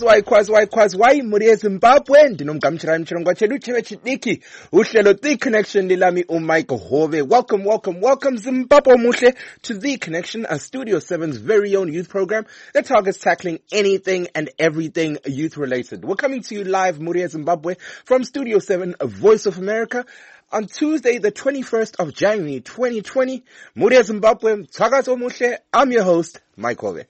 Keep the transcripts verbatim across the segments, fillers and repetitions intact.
Kwazwai, kwazwai, kwazwai, Muria Zimbabwe, ndinomgamchira mchirongo chedu chewe chidiki, uhlelo The Connection lilami uMike Hove. Welcome, welcome, welcome Zimbabwe muhle to The Connection, a Studio seven's very own youth program that targets tackling anything and everything youth related. We're coming to you live, Muria Zimbabwe, from Studio seven, Voice of America, on Tuesday, the twenty-first of January, twenty twenty. Muria Zimbabwe, Tsakazo muhle, I'm your host, Mike Hove.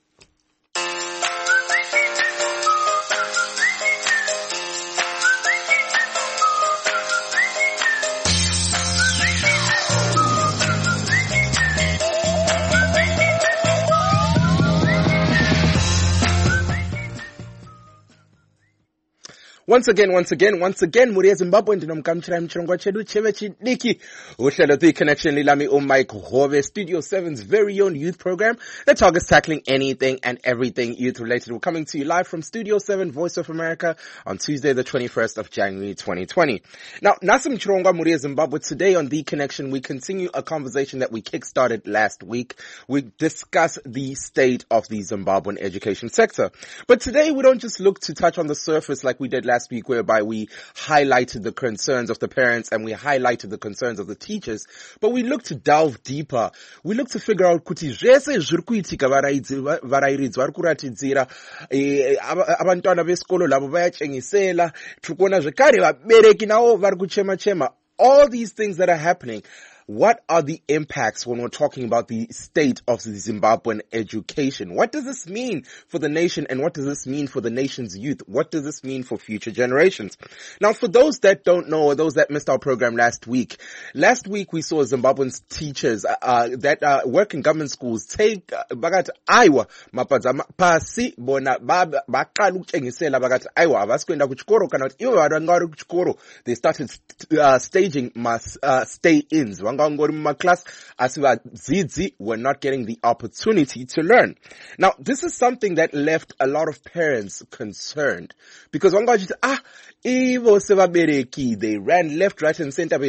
Once again, once again, once again, Muria Zimbabwe, ndinomkamchira mchirongo chedu chewe chidiki. Uhlelo The Connection lilami uMike Hove, Studio seven's very own youth program that targets tackling anything and everything youth related. We're coming to you live from Studio seven, Voice of America, on Tuesday, the twenty-first of January, twenty twenty. Now, Nasim Chironga, Muria Zimbabwe, today on The Connection, we continue a conversation that we kickstarted last week. We discuss the state of the Zimbabwean education sector. But today, we don't just look to touch on the surface like we did last week, whereby we highlighted the concerns of the parents and we highlighted the concerns of the teachers, but we look to delve deeper. We look to figure out kuti zvese zviri kuitika varairidzi vari kuratidzira abantwana vesikolo lavo vayachengisela, tiri kuona zvekare vabereki navo vari kuchema chema. All these things that are happening, what are the impacts when we're talking about the state of the Zimbabwean education? What does this mean for the nation, and what does this mean for the nation's youth? What does this mean for future generations? Now, for those that don't know, or those that missed our program last week, last week we saw Zimbabwean teachers uh, that uh, work in government schools take bagat aiwa mapadza pasi bona baqala ukutshengisela bagat aiwa abasikwenda kuchikoro kana kuti iwe vanhu vanga vari kuchikoro. They started uh, staging mass uh, stay-ins. Class as Zizi were not getting the opportunity to learn. Now, this is something that left a lot of parents concerned, because ah, they ran left, right, and center,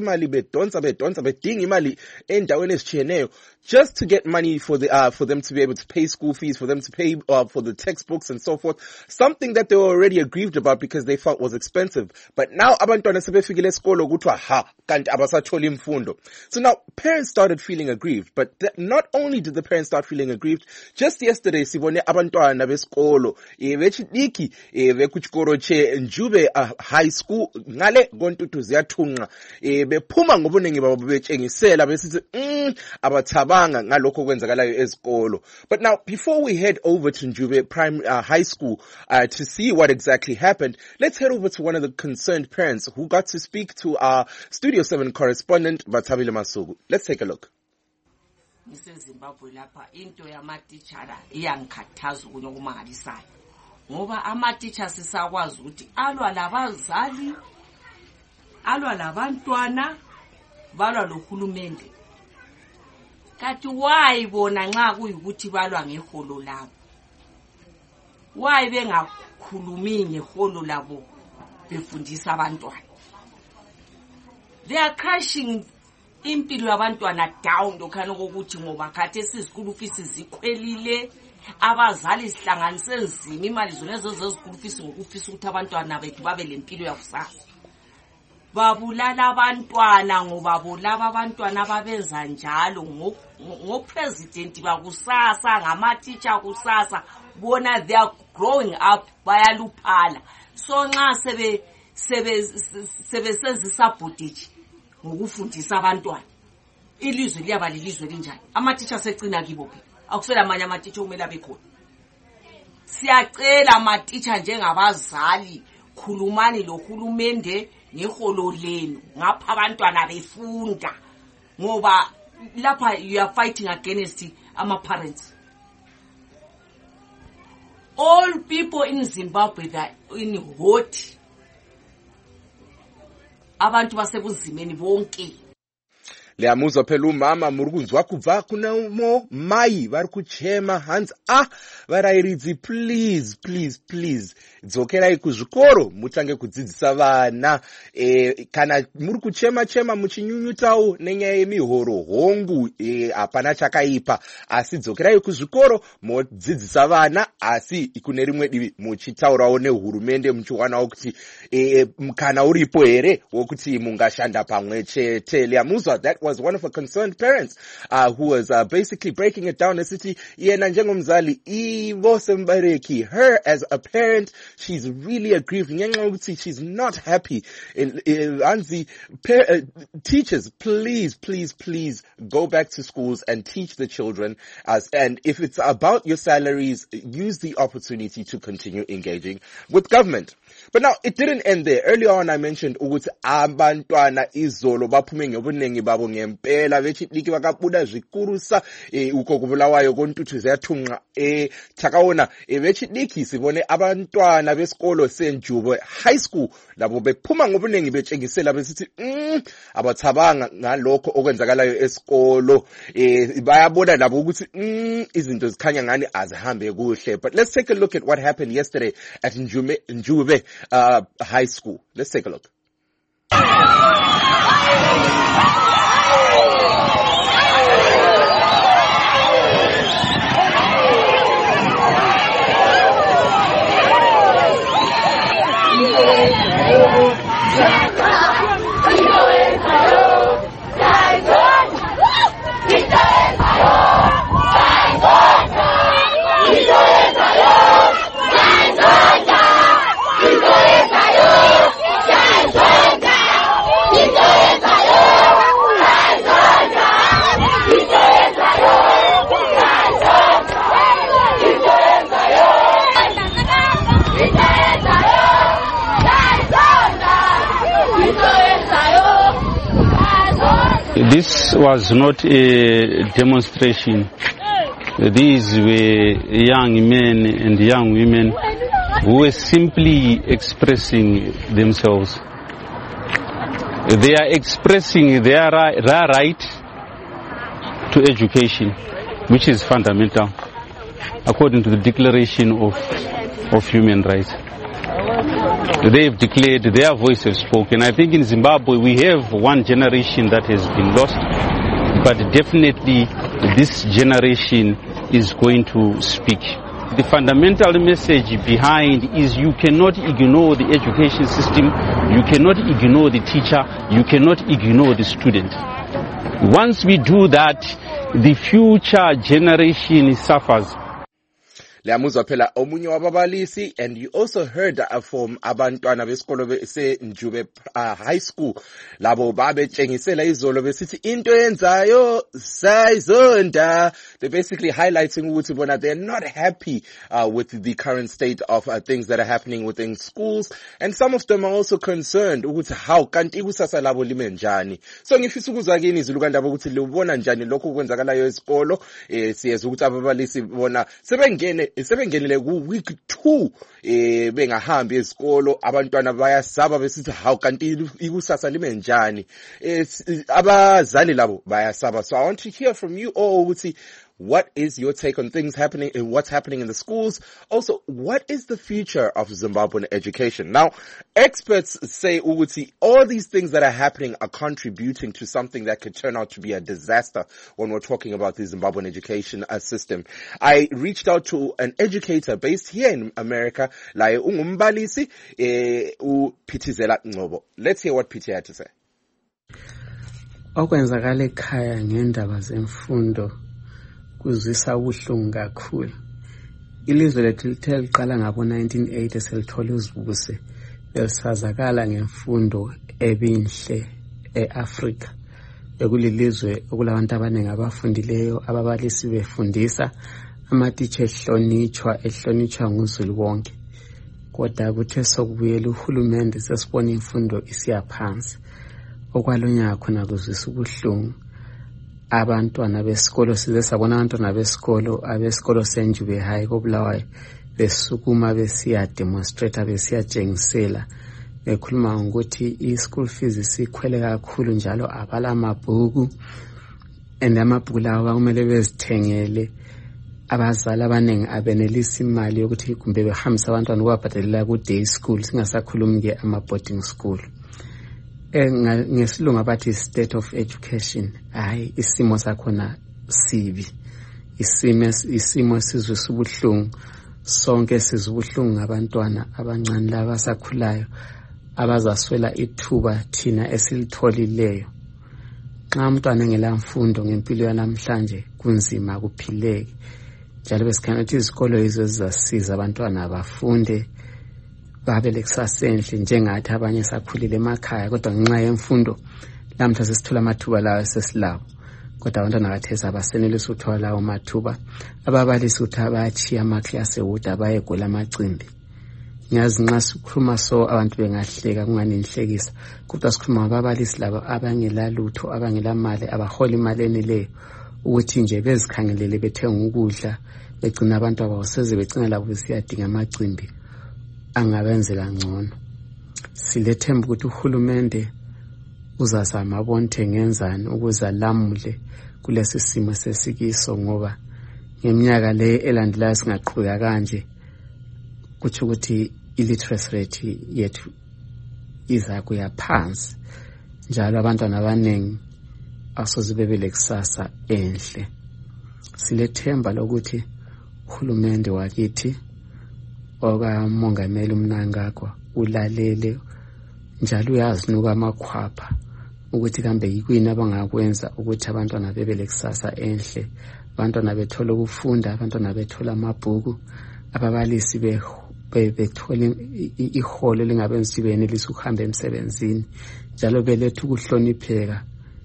just to get money for the uh, for them to be able to pay school fees, for them to pay uh, for the textbooks and so forth. Something that they were already aggrieved about because they felt was expensive. But now abantwana sebefikile esikolo kuthiwa ha kanti abasatholi imfundo. So now parents started feeling aggrieved. But th- not only did the parents start feeling aggrieved, just yesterday sibone abantwana besikolo bechidiki bekuchikoro che Njube high school ngale gontutu ziyathunqa bephuma ngobuningi babo betshengisela besithi mm abathaba but now, before we head over to Njube Prime uh, High School uh, to see what exactly happened, let's head over to one of the concerned parents who got to speak to our Studio seven correspondent, Bathabile Masugu. Let's take a look. Zimbabwe lapha into yamatichara iyangikhathaza kunokumangalisayo ngoba amaticha sisakwazi ukuthi alwa labazali alwa labantwana balwa lohulumende. Kati why bona nxa kuyikuthi balwa ngeholo labo? Why bengakhulumi ngeholo labo befundisa abantwana? They are crashing impilo yabantwana down lokho ukuthi ngoba khathi esizikulu fees zikhwelile, abazali sihlanganise nzima imali zonezo zezikulu fees ngokufisa ukuthi abantwana bethu babe lempilo yakusasa. Babulala abantwana ngoba bolaba abantwana babenza njalo ngo president bakusasa ngama-teacher kusasa bona they are growing up bayaluphala. So nxa sebe sebe sebe senza sabotage ngokufundisa abantwana ilizwe liyaba lilizwe linjani? Ama-teacher secina kibo phi? Akusela amanye ama-teacher kumele abekhona. Siyacela ama-teacher njengabazali khulumani lohulumende ngeholo lenu ngapha abantwana befunda ngoba lapha you are fighting against ama parents. All people in Zimbabwe that in hot abantu basebuzimeni bonke. liyamuzwa phela umama muri kunzwa kubva kuna mo mai vari kuchema hands ah varairidzi please please please dzokerai kuzvikoro mutange kudzidzisa vana e, kana muri kuchema chema muchinyunyutawo nenyaya yemihoro hongu e, hapana chakaipa asi dzokerai kuzvikoro modzidzisa vana asi kune rimwe divi muchitaurawo nehurumende muchiwanawo kuti e, kana uripo here wokuti mungashanda pamwe chete. Liyamuzwa, that was one of her concerned parents uh, who was uh, basically breaking it down esithi yena njengomzali ivose mbareki, her as a parent she's really aggrieved ngenxa ukuthi she's not happy. Anzi uh, teachers, please please please go back to schools and teach the children as, and if it's about your salaries, use the opportunity to continue engaging with government. But now it didn't end there. Earlier on I mentioned ukuthi abantwana izolo baphume ngobunengi babo ngempela bechidiki bakabuda zikurusa eh uko kubulawayo kontuthu ziyathunqa eh thakaona eh bechidiki sibone abantwana besikolo senjubo high school labo bephuma ngobunengi betshengisela besithi mm, abathabanga ngalokho okwenzakalayo esikolo eh bayabona labo ukuthi mm, izinto zikhanya ngani azihambe kuhle. But let's take a look at what happened yesterday at Njube Njube uh, High School. Let's take a look. This was not a demonstration. These were young men and young women who were simply expressing themselves. They are expressing their, their right to education, which is fundamental, according to the Declaration of, of Human Rights. They have declared, their voice has spoken. I think in Zimbabwe we have one generation that has been lost, but definitely this generation is going to speak. The fundamental message behind is you cannot ignore the education system, you cannot ignore the teacher, you cannot ignore the student. Once we do that, the future generation suffers. Liyamuzwa phela omunye wababalisi, and you also heard uh, from abantwana besikolo se Njube uh, High School labo babetshengisela izolo besithi into yenzayo sayizonda. They're basically highlighting ukuthi bona they're not happy uh, with the current state of uh, things that are happening within schools, and some of them are also concerned ukuthi how kanti ikusasa labo lime njani. So ngifisa ukuzwa kini izilukandaba ukuthi libona njani lokho kwenzakalayo esikolo. eh siyeza ukuthi ababalisi bona sebengene sebengenele ku week two eh bengahambi esikolo, abantwana bayasaba besithi how kanti ikusasa lime njani. eh abazali labo bayasaba. So I want to hear from you all ukuthi what is your take on things happening and what's happening in the schools? Also, what is the future of Zimbabwean education? Now, experts say Uguti, all these things that are happening are contributing to something that could turn out to be a disaster when we're talking about the Zimbabwean education uh, system. I reached out to an educator based here in America, Laye Ungumbalisi, eh, uPhithizela Ngcobo. Let's hear what Pithi had to say. Okwenzakala ekhaya ngendaba zemfundo kuzwisa ubuhlungu kakhulu. Ilizwe lethu lithe liqala ngabo nineteen eighty selithola uzibuse belisazakala ngemfundo ebinhle eAfrika. Bekulilizwe okulabantu abaningi abafundileyo, ababalisi befundisa, amatitsha ehlonitshwa ehlonitshwa nguzulu wonke. Kodwa kuthe sokubuyela uhulumende sesibona imfundo isiyaphansi. Okwalonyaka khona kuzwisa ubuhlungu. Abantwana besikolo size sabona abantwana besikolo abesikolo senjube high kobulawayo besukuma besiya demonstrate besiya jengisela ekhuluma ngokuthi i-school fees sikhwele kakhulu njalo abala amabhuku and amabhuku lawa kumele bezithengele. Abazali abaningi abenelisa imali yokuthi kumbe behambisa abantwana ukubabhadalela ku-day school, singasakhulumi-ke ama-boarding school. Eh, ngesilungu abathi state of education, hayi isimo sakhona sibi. Isimo isimo sizwe ubuhlungu, sonke sizwe ubuhlungu ngabantwana abancane laba abasakhulayo abazaswela ithuba thina esilitholileyo. Xa umntwana engela mfundo ngempilo yanamhlanje kunzima kuphileke. Njalo besikhangela ukuthi izikolo izo zizasiza abantwana abafunde babe lekusasa enhle njengathi abanye sakhulile emakhaya, kodwa ngenxa yemfundo lamhla sesithola amathuba lawo sesilawo. Kodwa abantwana kathesi abasenelisi ukuthola lawo mathuba. Ababalisi ukuthi abayachiya amaklasi ukuthi abayegwela amacimbi. Ngiyazi nxa sikhuluma so abantu bengahleka kunganinhlekisa, kodwa sikhuluma ngababalisi labo abangela lutho, abangela mali, abahola imali enileyo ukuthi nje bezikhangelele bethenga ukudla, begcina abantu abawuseze begcina labo besiyadinga amacimbi angabenzela ngcono. Silethemba ukuthi uhulumende uzazama abonke ngenzani ukuze lamule kulesi simo sesikiso, ngoba ngeminyaka le elandelayo singaqhubeka kanje kuthi ukuthi illiteracy rate yethu iza kuya phansi, njalo abantwana abaningi asoze bebele kusasa enhle. Silethemba lokuthi uhulumende wakithi okamongameli uMnangagwa ulalele njalo uyazinuka amakhwapha ukuthi kambe yikwini abangakwenza ukuthi abantwana bebele kusasa enhle, abantwana bethola ukufunda, abantwana bethola amabhuku, ababalisi be bethola iholo lingabenzi benelisa ukuhamba emsebenzini, njalo beletha ukuhlonipheka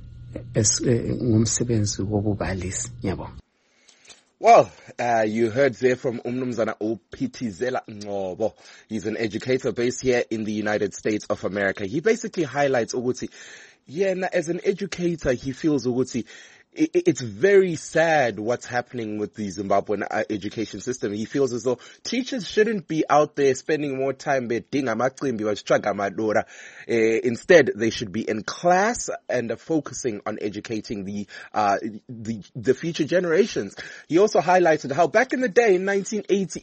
ngumsebenzi wobubalisi. Ngiyabonga. Well, uh, you heard there from Umnumzana Uphithizela Ngobo. He's an educator based here in the United States of America. He basically highlights ukuthi, yeah, as an educator, he feels ukuthi it's very sad what's happening with the Zimbabwean education system. He feels as though teachers shouldn't be out there spending more time bedinga amacimbi bastraga amadora. Instead, they should be in class and uh, focusing on educating the, uh, the the future generations. He also highlighted how back in the day in nineteen eighty,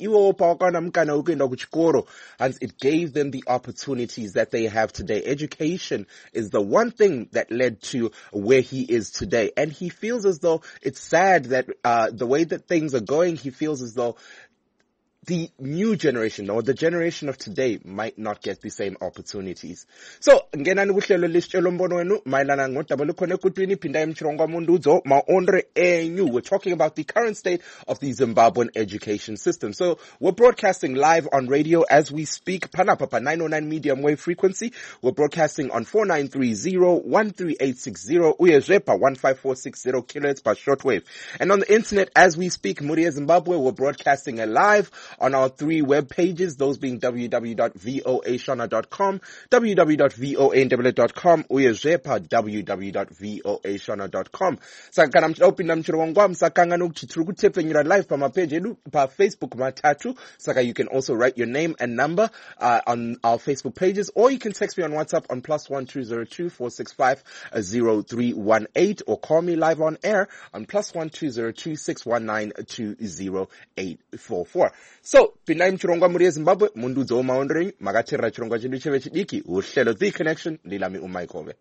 and it gave them the opportunities that they have today. Education is the one thing that led to where he is today, and he feels as though it's sad that uh the way that things are going, he feels as though the new generation or the generation of today might not get the same opportunities. So, ngenani kuhlelo lisitshelo mbono wenu mayelana ngodaba khona ekutwini phinda emchirongwa munduzo maondre enyu. We're talking about the current state of the Zimbabwean education system. So, we're broadcasting live on radio as we speak. Panapapa nine oh nine medium wave frequency. We're broadcasting on four nine three zero, one three eight six zero, Uyezepa one five four six zero kilohertz per shortwave. And on the internet as we speak, Muria Zimbabwe, we're broadcasting live on our three web pages, those being w w w dot voa shona dot com, w w w dot voa ndebele dot com, uyezepa w w w dot voa shona dot com. Sakana mchopinda mchirongwa msakanga nukuchituru kutephenyura live pa mapage edu pa Facebook matatu. Saka you can also write your name and number uh, on our Facebook pages, or you can text me on WhatsApp on plus one two zero two four six five zero three one eight, or call me live on air on plus one two zero two six one nine two zero eight four four. So, pinai mchirongwa muri Zimbabwe, mundu zo maondering, magatira chirongwa chindu cheve chidiki, uhlelo The Connection, lilami umaikove.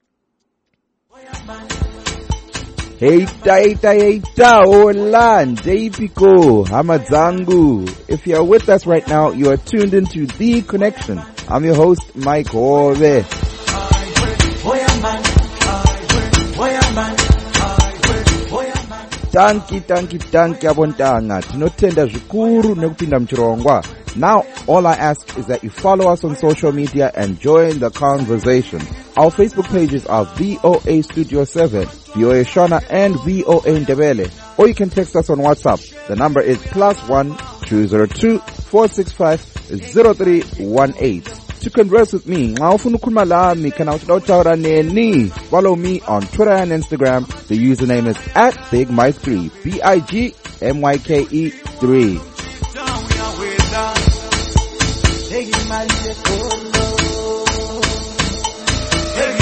Heita, heita, heita, hola, Ndepiko, Hamadzangu. If you are with us right now, you are tuned into The Connection. I'm your host, Mike Hove. Tanki, tanki, tanki, abontanga. Tinotenda zvikuru nekupinda mchirongwa. Now, all I ask is that you follow us on social media and join the conversation. Our Facebook pages are V O A Studio seven, V O A Shona, and V O A Ndebele. Or you can text us on WhatsApp. The number is plus one two zero two four six five zero three one eight. To converse with me, follow me on Twitter and Instagram. The username is at Big Mike three, B I G M Y K E three.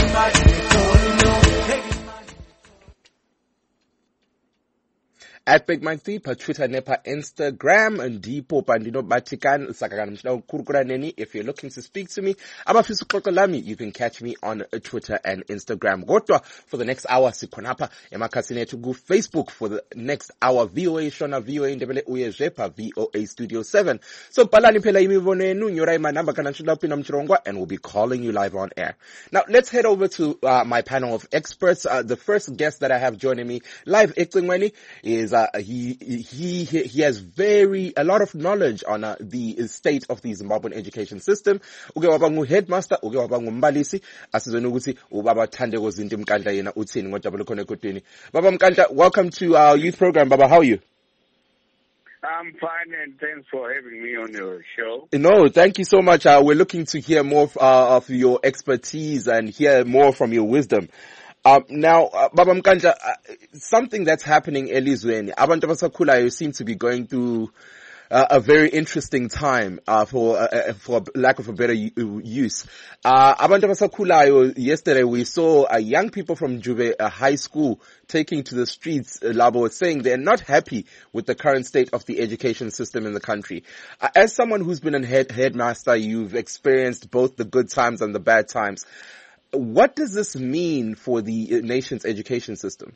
At Big Mike Deepa, Twitter, Nepa, Instagram, and Deepo Pandino Batikan, Sakagan Mshna Kurkuraneni. If you're looking to speak to me, Abafisu Kokolami, you can catch me on Twitter and Instagram. Gotwa for the next hour, Sikonapa, Emakasine to go Facebook for the next hour, V O A Shona, V O A Ndebele Uye Jepa, V O A Studio seven. So Palani Pela Imivone Nu, Nyorai Manamba Kanachula Pinam Chirongwa, and we'll be calling you live on air. Now let's head over to uh, my panel of experts. Uh, the first guest that I have joining me live, Iklingweni, is Uh, he, he, he has very, a lot of knowledge on uh, the state of the Zimbabwean education system. Uke wabangu headmaster, uke wabangu mbalisi, asizweni ukuthi ubaba Thandeko Zinti Mkandla yena uthini ngojabula khona ekotweni. Baba Mkandla, welcome to our youth program. Baba, how are you? I'm fine, and thanks for having me on your show. No, thank you so much. Uh, we're looking to hear more uh, of your expertise and hear more from your wisdom. Um, now, uh, Baba Mkandla, uh, something that's happening elizweni, abantu abasakhulayo seem to be going through uh, a very interesting time, uh, for, uh, for lack of a better use. Uh, abantu abasakhulayo, yesterday we saw uh, young people from Juve uh, High School taking to the streets, uh, Labo, saying they're not happy with the current state of the education system in the country. Uh, as someone who's been a head, headmaster, you've experienced both the good times and the bad times. What does this mean for the nation's education system?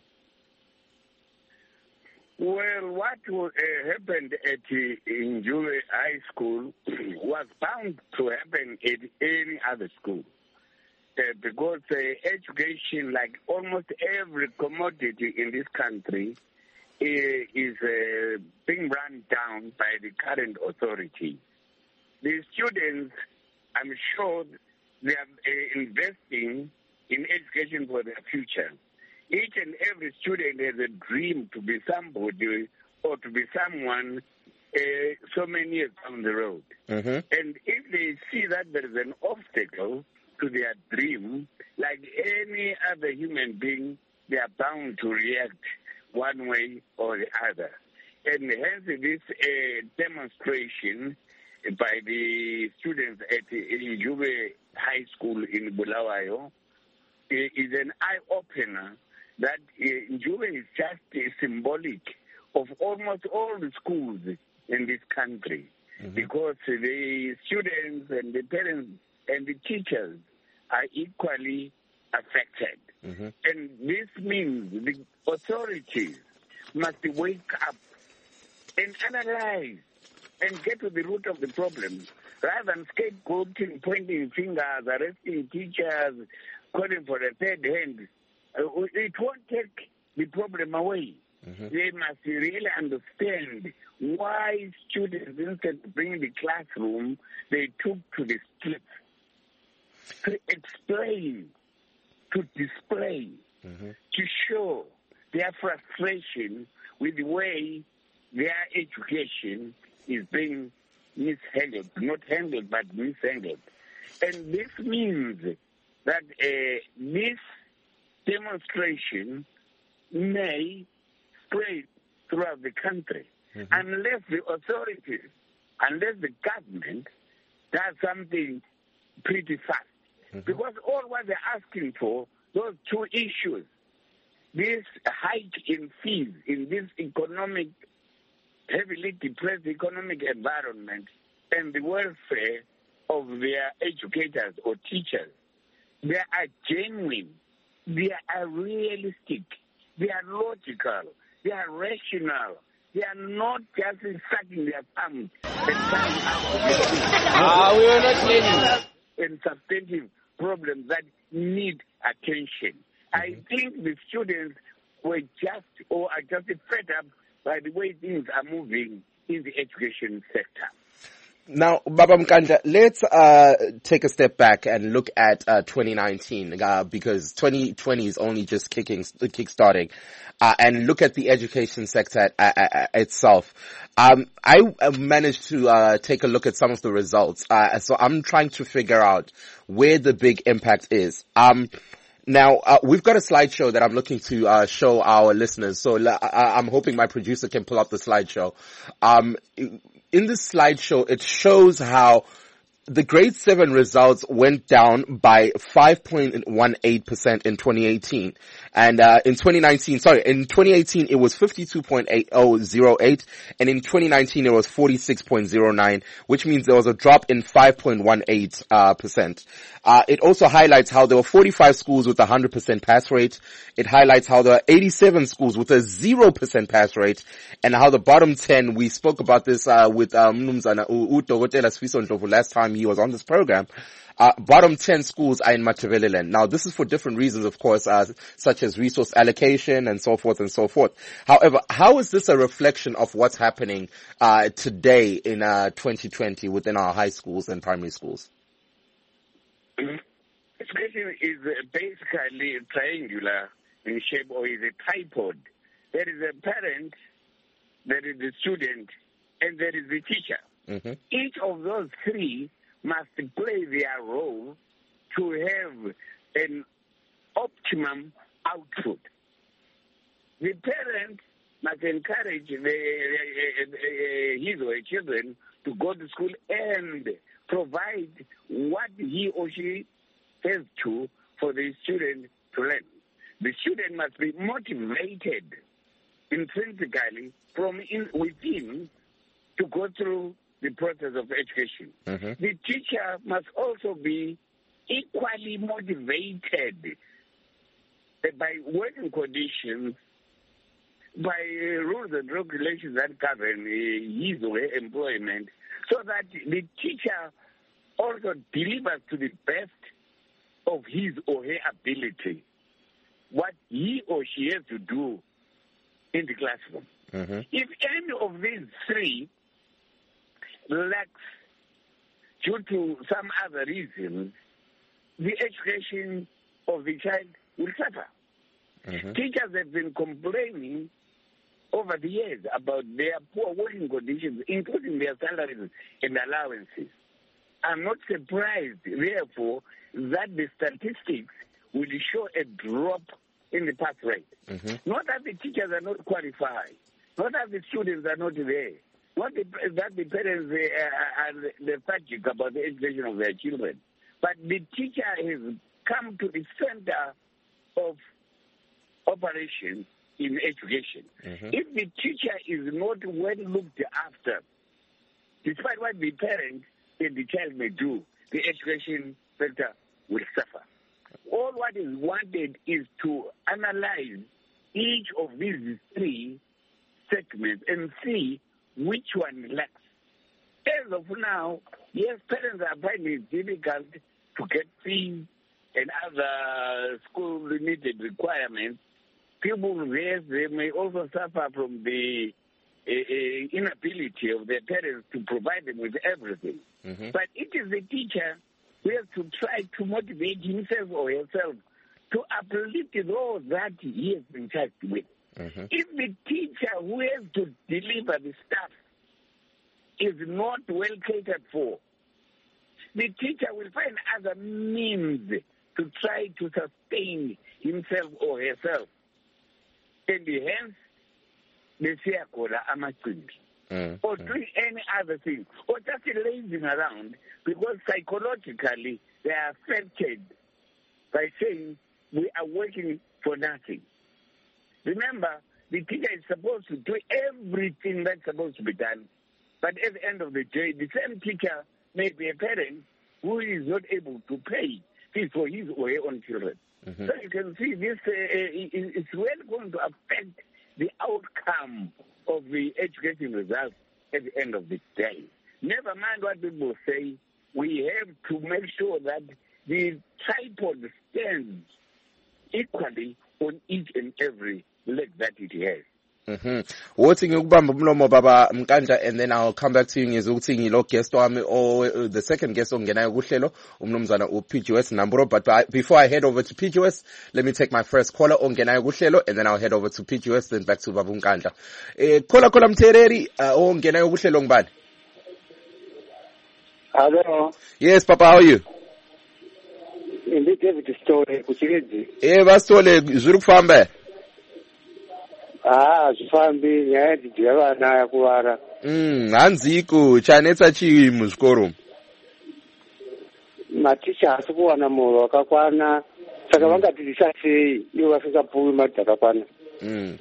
Well, what uh, happened at uh, in Juve High School was bound to happen at any other school. Uh, because uh, education, like almost every commodity in this country, uh, is uh, being run down by the current authority. The students, I'm sure, they are uh, investing in education for their future. Each and every student has a dream to be somebody or to be someone uh, so many years down the road. Mm-hmm. And if they see that there is an obstacle to their dream, like any other human being, they are bound to react one way or the other. And hence this uh, demonstration by the students at in Juve High School in Bulawayo is an eye-opener that uh, Juve is just uh, symbolic of almost all the schools in this country, mm-hmm. because the students and the parents and the teachers are equally affected. Mm-hmm. And this means the authorities must wake up and analyze and get to the root of the problem, rather than scapegoating, pointing fingers, arresting teachers, calling for a third hand. Uh, it won't take the problem away. Mm-hmm. They must really understand why students, instead of bringing the classroom, they took to the streets to explain, to display, mm-hmm. to show their frustration with the way their education is being mishandled, not handled, but mishandled. And this means that uh, this demonstration may spread throughout the country, mm-hmm. unless the authorities, unless the government does something pretty fast. Mm-hmm. Because all what they're asking for, those two issues, this hike in fees in this economic, heavily depressed economic environment, and the welfare of their educators or teachers, they are genuine, they are realistic, they are logical, they are rational. They are not just sucking their thumbs and coming out of ah, we are not learning. And substantive problems that need attention. Mm-hmm. I think the students were just or are just fed up by the way things are moving in the education sector. Now, Baba Mkandla, let's uh, take a step back and look at uh, twenty nineteen, uh, because twenty twenty is only just kicking, kick-starting, uh, and look at the education sector at, at, at itself. Um, I managed to uh, take a look at some of the results, uh, so I'm trying to figure out where the big impact is. Um, Now, uh, we've got a slideshow that I'm looking to uh, show our listeners, so uh, I'm hoping my producer can pull up the slideshow. Um, in this slideshow, it shows how the grade seven results went down by five point one eight percent in twenty eighteen. And, uh, in twenty nineteen, sorry, in twenty eighteen it was fifty-two point eight oh zero eight, and in twenty nineteen it was forty-six point zero nine, which means there was a drop in five point one eight, uh, percent. Uh, it also highlights how there were forty-five schools with a one hundred percent pass rate. It highlights how there are eighty-seven schools with a zero percent pass rate, and how the bottom ten, we spoke about this, uh, with, um, Mnumzana Udokotela Sifiso Ndlovu last time he was on this program. Uh, bottom ten schools are in Matabeleland. Now, this is for different reasons, of course, uh, such as resource allocation and so forth and so forth. However, how is this a reflection of what's happening, uh, today in, uh, twenty twenty within our high schools and primary schools? Education is basically triangular in shape, or is a tripod. There is a parent, there is the student, and there is the teacher. Mm-hmm. Each of those three must play their role to have an optimum output. The parent must encourage the, uh, his or her children to go to school and provide what he or she has to for the student to learn. The student must be motivated intrinsically from in, within to go through the process of education. Mm-hmm. The teacher must also be equally motivated by working conditions, by rules and regulations that govern his or her employment, so that the teacher also delivers to the best of his or her ability what he or she has to do in the classroom. Mm-hmm. If any of these three lacks due to some other reasons, the education of the child will suffer. Mm-hmm. Teachers have been complaining over the years about their poor working conditions, including their salaries and allowances. I'm not surprised, therefore, that the statistics will show a drop in the pass rate. Mm-hmm. Not that the teachers are not qualified, not that the students are not there, not the, that the parents uh, are lethargic about the education of their children, but the teacher has come to the center of operation in education. Mm-hmm. If the teacher is not well looked after, despite what the parent and the child may do, the education sector will suffer. All what is wanted is to analyze each of these three segments and see which one lacks. As of now, yes, parents are finding it difficult to get fees and other school-related requirements. People there, they may also suffer from the uh, inability of their parents to provide them with everything. Mm-hmm. But it is the teacher who has to try to motivate himself or herself to uplift those that he has been charged with. Mm-hmm. If the teacher who has to deliver the stuff is not well catered for, the teacher will find other means to try to sustain himself or herself. And hence, the Siakola Amachimbi. Mm, or mm. doing any other thing, or just lazing around, because psychologically they are affected by saying we are working for nothing. Remember, the teacher is supposed to do everything that's supposed to be done, but at the end of the day, the same teacher may be a parent who is not able to pay fees for his or her own children. Mm-hmm. So you can see this uh, is well going to affect the outcome of the education results at the end of the day. Never mind what people say, we have to make sure that the tripod stands equally on each and every leg that it has. Mhm. Wothi ngikubamba umlomo baba Mkandla, and then I'll come back to you ngizokuthi ngilo guest wami or uh, the second guest ongenayo kuhlelo umnumzana u P G S Namburo. But I, before I head over to P G S, let me take my first caller ongenayo kuhlelo, and then I'll head over to P G S, then back to Baba Mkandla. Eh caller caller Mthereri uh, ongenayo kuhlelo ngibani? Hello. Yes Papa, how are you? Ndi David Story kuchirezi. Eh basole zuri kufamba. Ah, zvifambi nyaya dzevana yakuvara. Mm, hanziko chanetsa chii muzvikoro? maticha haasi kuwana muholo wakakwana, saka vangadzidzisa sei ivo vasingapuwi mari dzakakwana. Mm.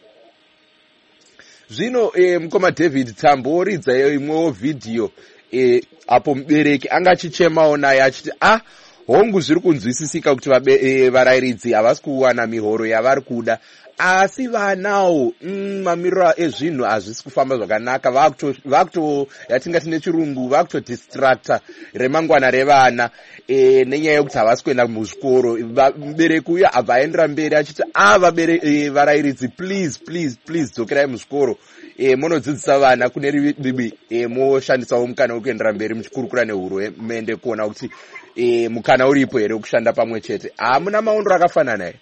Zvino eh, mukoma David tamboridza imwewo vhidhiyo eh, apo mubereki anga achichemawo naye achiti ah hongu zviri kunzwisisika kuti eh, varayiridzi havasi kuwana mihoro yavari kuda, asi vanawo mm, mamiriro ezvinhu hazvisi kufamba zvakanaka, vakuto yatingati nechirungu vakutodistracta remangwana revana e, nenyaya yekuti havasi kuenda muzvikoro. Mubereki uyo abva aendera mberi achiti ah e, varayiridzi please please please dzokerai muzvikoro e, munodzidzisa vana kune ribibi e, moshandisawo mukana wekuendera mberi muchikurukura nehurumende kuona kuti e, mukana uripo here wekushanda pamwe chete. Hamuna maondro akafanana here?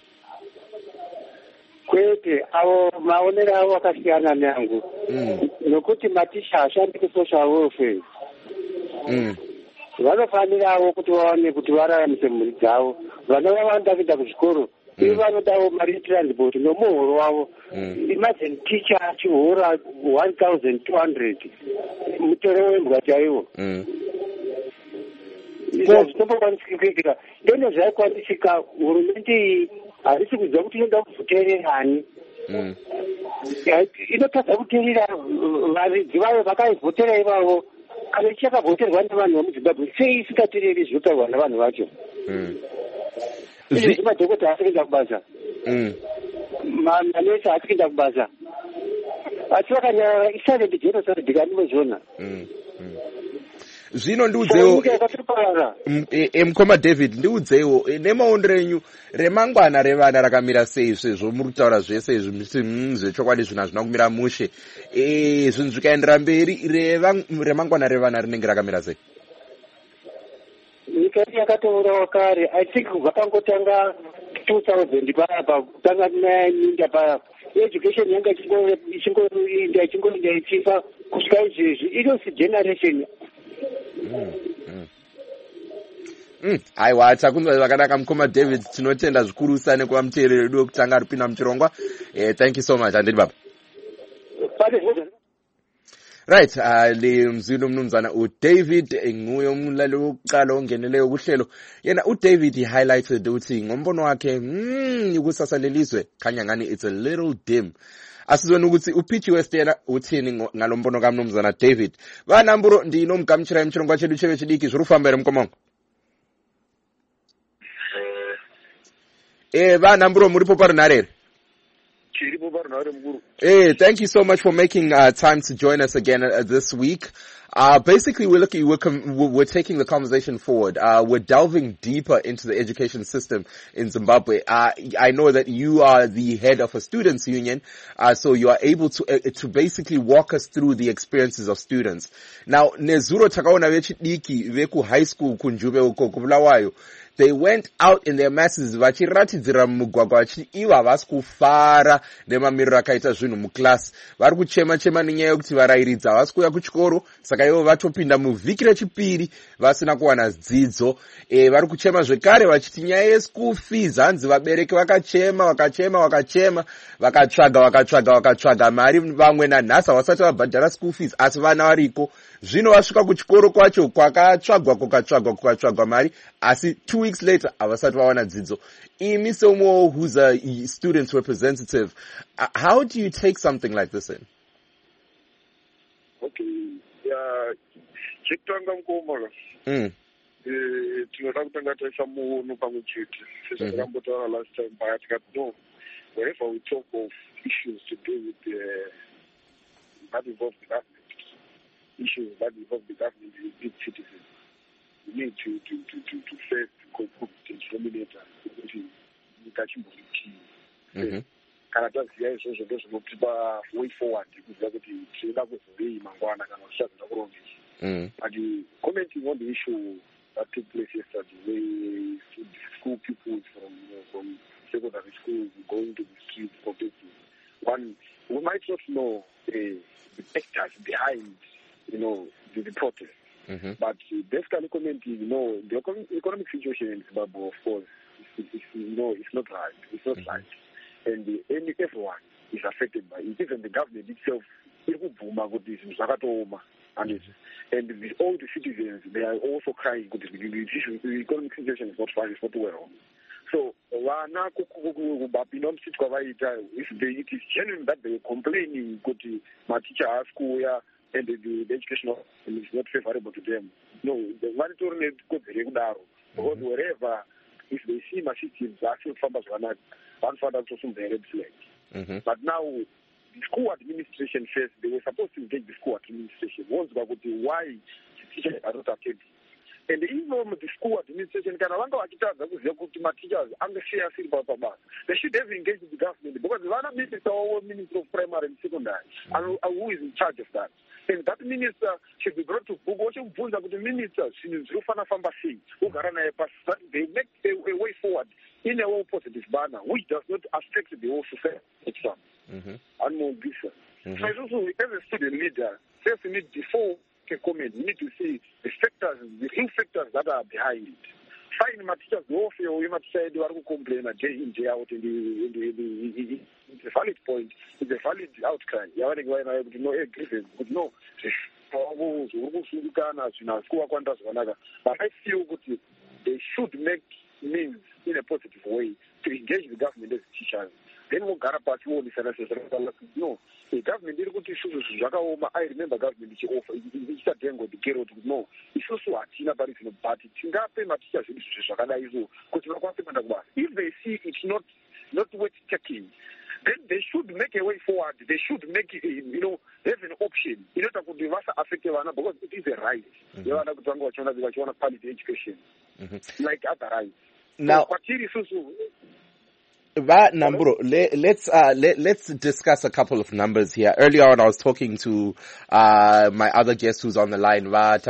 Kwete, avo maonero avo akasiyana nangu. Mm. Nokuti maticha ashandi kusocial welfare. Mm. Vanofanirawo kuti vaone kuti vararamise mhuri dzavo. Vana vavanda kuenda kuzvikoro. Ivo vanodawo mari yetransport nomuhoro wavo. Mm. Imagine teacher achihora one thousand two hundred. Mutoro wembwa chaiwo. Mm. Izvo zvinombokwanisika kuitika. Ndone zvaikwanisika hurumende harisi kuziva kuti inoda kuzoteererani. Inotadza kuteerera varidzi vayo vakaivhotera ivavo. Kana ichakavhoterwa nevanhu vemuzimbabwe, sei isingateereri zvinotaurwa navanhu vacho? Izvi madhokota haasi kuenda kubasa, manesi haasi kuenda kubasa, asi vakanyara isilent genocide kanimozvona. Zvino ndiudzewo mukoma David, ndiudzewo nemaondero enyu remangwana revana rakamira sei sezvo muri kutaura zvese izvi zvechokwadi zvinhu hazvina kumira mushe, zvinhu zvikaendera mberi remangwana revana rinenge rakamira sei? Nyika yedu yakatourawo kare, I think kubva pangotanga two thousand payapa kutanga naninda paya education yanga ichingoinda ichingoinda ichifa kusvika izvezvi inosi generation. Aiwa, takunzwa zvakanaka mukoma David, tinotenda zvikurusa nekuva muteereri wedu wekutanga ari kupinda muchirongwa. Eh, thank you so much. Handiti baba. Right, le mzino mnumzana uDavid nguye umlaleli wokuqala ongeneleyo kuhlelo. Yena uDavid he highlighted ukuthi ngombono wakhe mm ikusasa lelizwe khanya ngani it's a little dim. Asizweni ukuthi uPitchy West yena uthini ngalombono kaMnumzana David. Vanamburo ndinomgamchira emchirongwa chedu cheve chidiki zviri kufamba ere mkomongo? Eh vanamburo muripo parinarere? Hey, thank you so much for making uh, time to join us again uh, this week. Uh, basically, we're looking, we're, com- we're taking the conversation forward. Uh, we're delving deeper into the education system in Zimbabwe. Uh, I know that you are the head of a students' union, uh, so you are able to uh, to basically walk us through the experiences of students. Now, nezuro takaona vechidiki veku high school kunjube uko kubulawayo. They went out in their masses vachiratidzira mugwagwa vachiti ivo havasi kufara nemamiriro akaita zvinhu muklasi. Vari kuchema chema nenyaya yekuti varayiridzi havasi kuuya kuchikoro, saka ivo vatopinda muvhiki rechipiri vasina kuwana dzidzo. E, vari kuchema zvekare vachiti nyaya yeschool fees, hanzi vabereki vakachema vakachema vakachema vakatsvaga vakatsvaga vakatsvaga mari, vamwe nanhasi havasati vabhadhara school fees asi vana variko. Zvino vasvika kuchikoro kwacho kwakatsvagwa kukatsvagwa kukatsvagwa mari, asi two weeks later havasati vawana dzidzo. Imi seumwe who's a student representative, uh, how do you take something like this in? Okay, yeah, chekutanga mukoma. Mm. Eh, tinoda kutanga taisa muono pamwe chete. Sezvakambotaura last time paya tikati no, whenever we talk of issues to do with the that involve the government, issues that involve the government and its citizens, we need to to to to, to first cope with the denominator, which is mukachimboiti. Kana taziya izvozvo ndozvinotipa way forward kuziva kuti tinoda kuzovei mangwana kana tichazvida kurongesa. But commenting on the issue that took place yesterday, where school pupils from you know, from secondary schools going to the streets protesting, one, we might not know uh, the factors behind, you know, the, the protest. Mm-hmm. But uh, basically commenting, you know, the econ- economic situation in Zimbabwe, of course, is, is, you know, it's not right. It's not mm-hmm. right. And the, everyone is affected by it. Even the government itself, And, it's, and the, all the citizens, they are also crying because the, the, the economic situation is not fine, it's not well. So, vana kubapinda musiti kwavaita, if they, it is genuine that they were complaining kuti maticha asikuuya and the, the, the education is not favorable to them. No, vanitori nekodzero yekudaro. Because wherever, if they see machines asiri kufamba zvakanaka, vanofanira kutosimudza red flag. But now, the school administration first, they were supposed to engage the school administration. Once why the teachers are not attending. And even the school administration, they should have engaged with the government because the other minister or minister of primary and secondary, and who is in charge of that. And that minister should be brought to book. What you put the minister, they make a, a way forward in a whole positive banner, which does not affect the whole society itself. And more different. So also, as a student leader, first you need before comment, you need to see the factors, the real factors that are behind it. Fine, my teachers go for you, might say they are going to complain day in, day out, in the, in the, in the, it's a valid point, it's a valid outcry. You are going to know a grievance, but no, but I feel that they should make means in a positive way to engage the government as teachers. Then we'll get up at you no, the government didn't go to I remember government which offer it's a dengo the gero no. It's also a tina but it's but it's not pay my teachers if they see it's not not worth checking, then they should make a way forward. They should make it, you know, have an option. You know, that could be affected because it is a right. You want to quality education, like other rights. Now, That number, let's uh, let, let's discuss a couple of numbers here. Earlier on, I was talking to uh, my other guest who's on the line,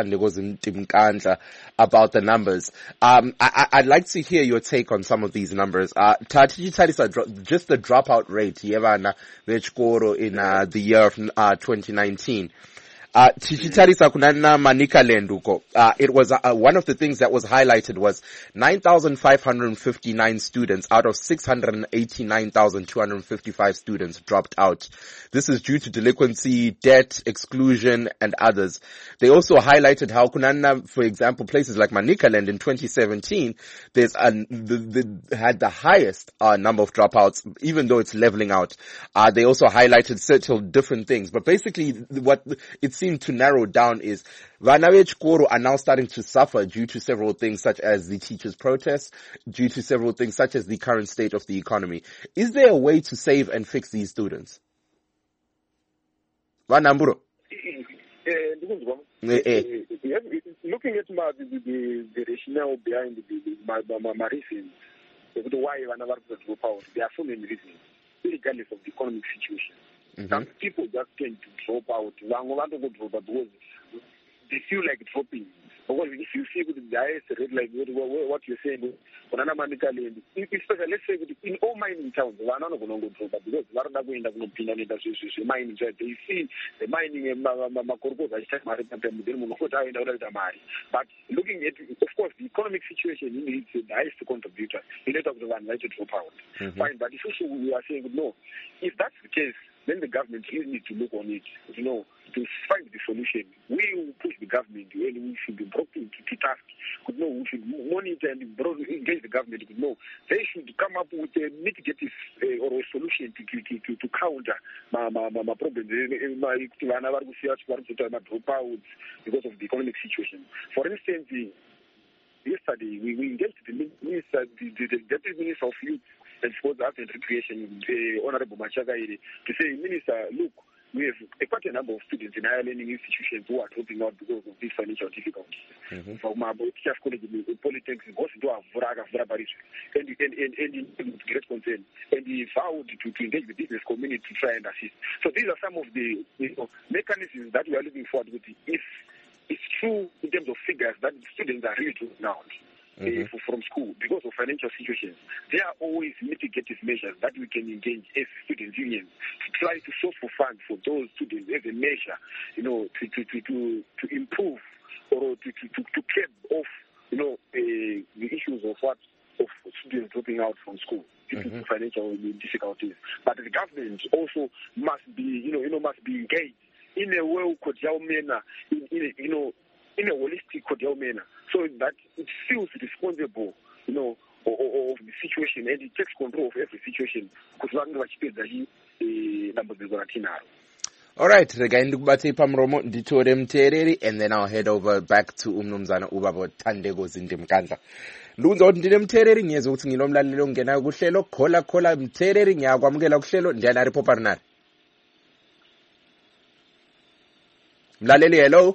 about the numbers. Um, I, I'd like to hear your take on some of these numbers. Uh, just the dropout rate, in uh, the year of uh, twenty nineteen. Uh, Tichitarisa kunana Manika Lenduko. Uh, it was, uh, one of the things that was highlighted was nine thousand five hundred fifty-nine students out of six hundred eighty-nine thousand two hundred fifty-five students dropped out. This is due to delinquency, debt, exclusion, and others. They also highlighted how kunana, for example, places like Manikaland in twenty seventeen, there's a, the, the, had the highest, uh, number of dropouts, even though it's leveling out. Uh, they also highlighted several different things, but basically what it seemed to narrow down is vana vechikoro are now starting to suffer due to several things such as the teachers' protests, due to several things such as the current state of the economy. Is there a way to save and fix these students? Vanamburo. Looking at my, the, the, the rationale behind the, the, my, my, my reasons, why I never drop out, there are so many reasons, regardless of the economic situation. Mm-hmm. Some people just tend to drop out. They want to go drop out because they feel like dropping. Because if you see with the I S rate, like what you're saying, especially let's say in all mining towns, they are not going to go drop out because they are not going to go mining. They see the mining and but looking at, of course, the economic situation needs the highest contributor. You need to have the one to drop out. Mm-hmm. Fine, but it's also we are saying no. If that's the case, then the government really need to look on it, you know, to find the solution. We will push the government, and we should be brought to, to, to task. No, we should monitor and engage the government. No, they should come up with a mitigative uh, or a solution to to, to, to counter my, my, my, my problems. Because of the economic situation. For instance, yesterday we, we engaged the minister, the, the, the deputy minister of youth and sports, arts and recreation, the Honorable Machagaire, to say, Minister, look, we have a quite a number of students in higher learning institutions who are dropping out because of these financial difficulties. Mm-hmm. From our teachers college, polytechnics, goes to our Vuraga, Vurabaris, and and and and in great concern. And he vowed to, to engage the business community to try and assist. So these are some of the, you know, mechanisms that we are looking forward with. If it's true in terms of figures that students are really dropping out. Mm-hmm. Uh, from school because of financial situations, there are always mitigative measures that we can engage as students' unions to try to source for funds for those students as a measure, you know, to to to to, to improve or to to to, to curb off, you know, uh, the issues of what of students dropping out from school due mm-hmm. to financial difficulties. But the government also must be, you know, you know, must be engaged in a way could manner, in, in you know, in a holistic manner, so that it feels responsible, you know, of, of the situation, and it takes control of every situation. Because all right, regain ndikubathe pamromo nditore mtereri, and then I'll head over back to umnumzana ubaba Thandeko Zindimkandla. Ndunza ukuthi ndine mtereri ngiyeza ukuthi nginomlaleli ongena kuhlelo khola khola mtereri ngiyakwamukela kuhlelo ndiyana report nari. Mlaleli hello.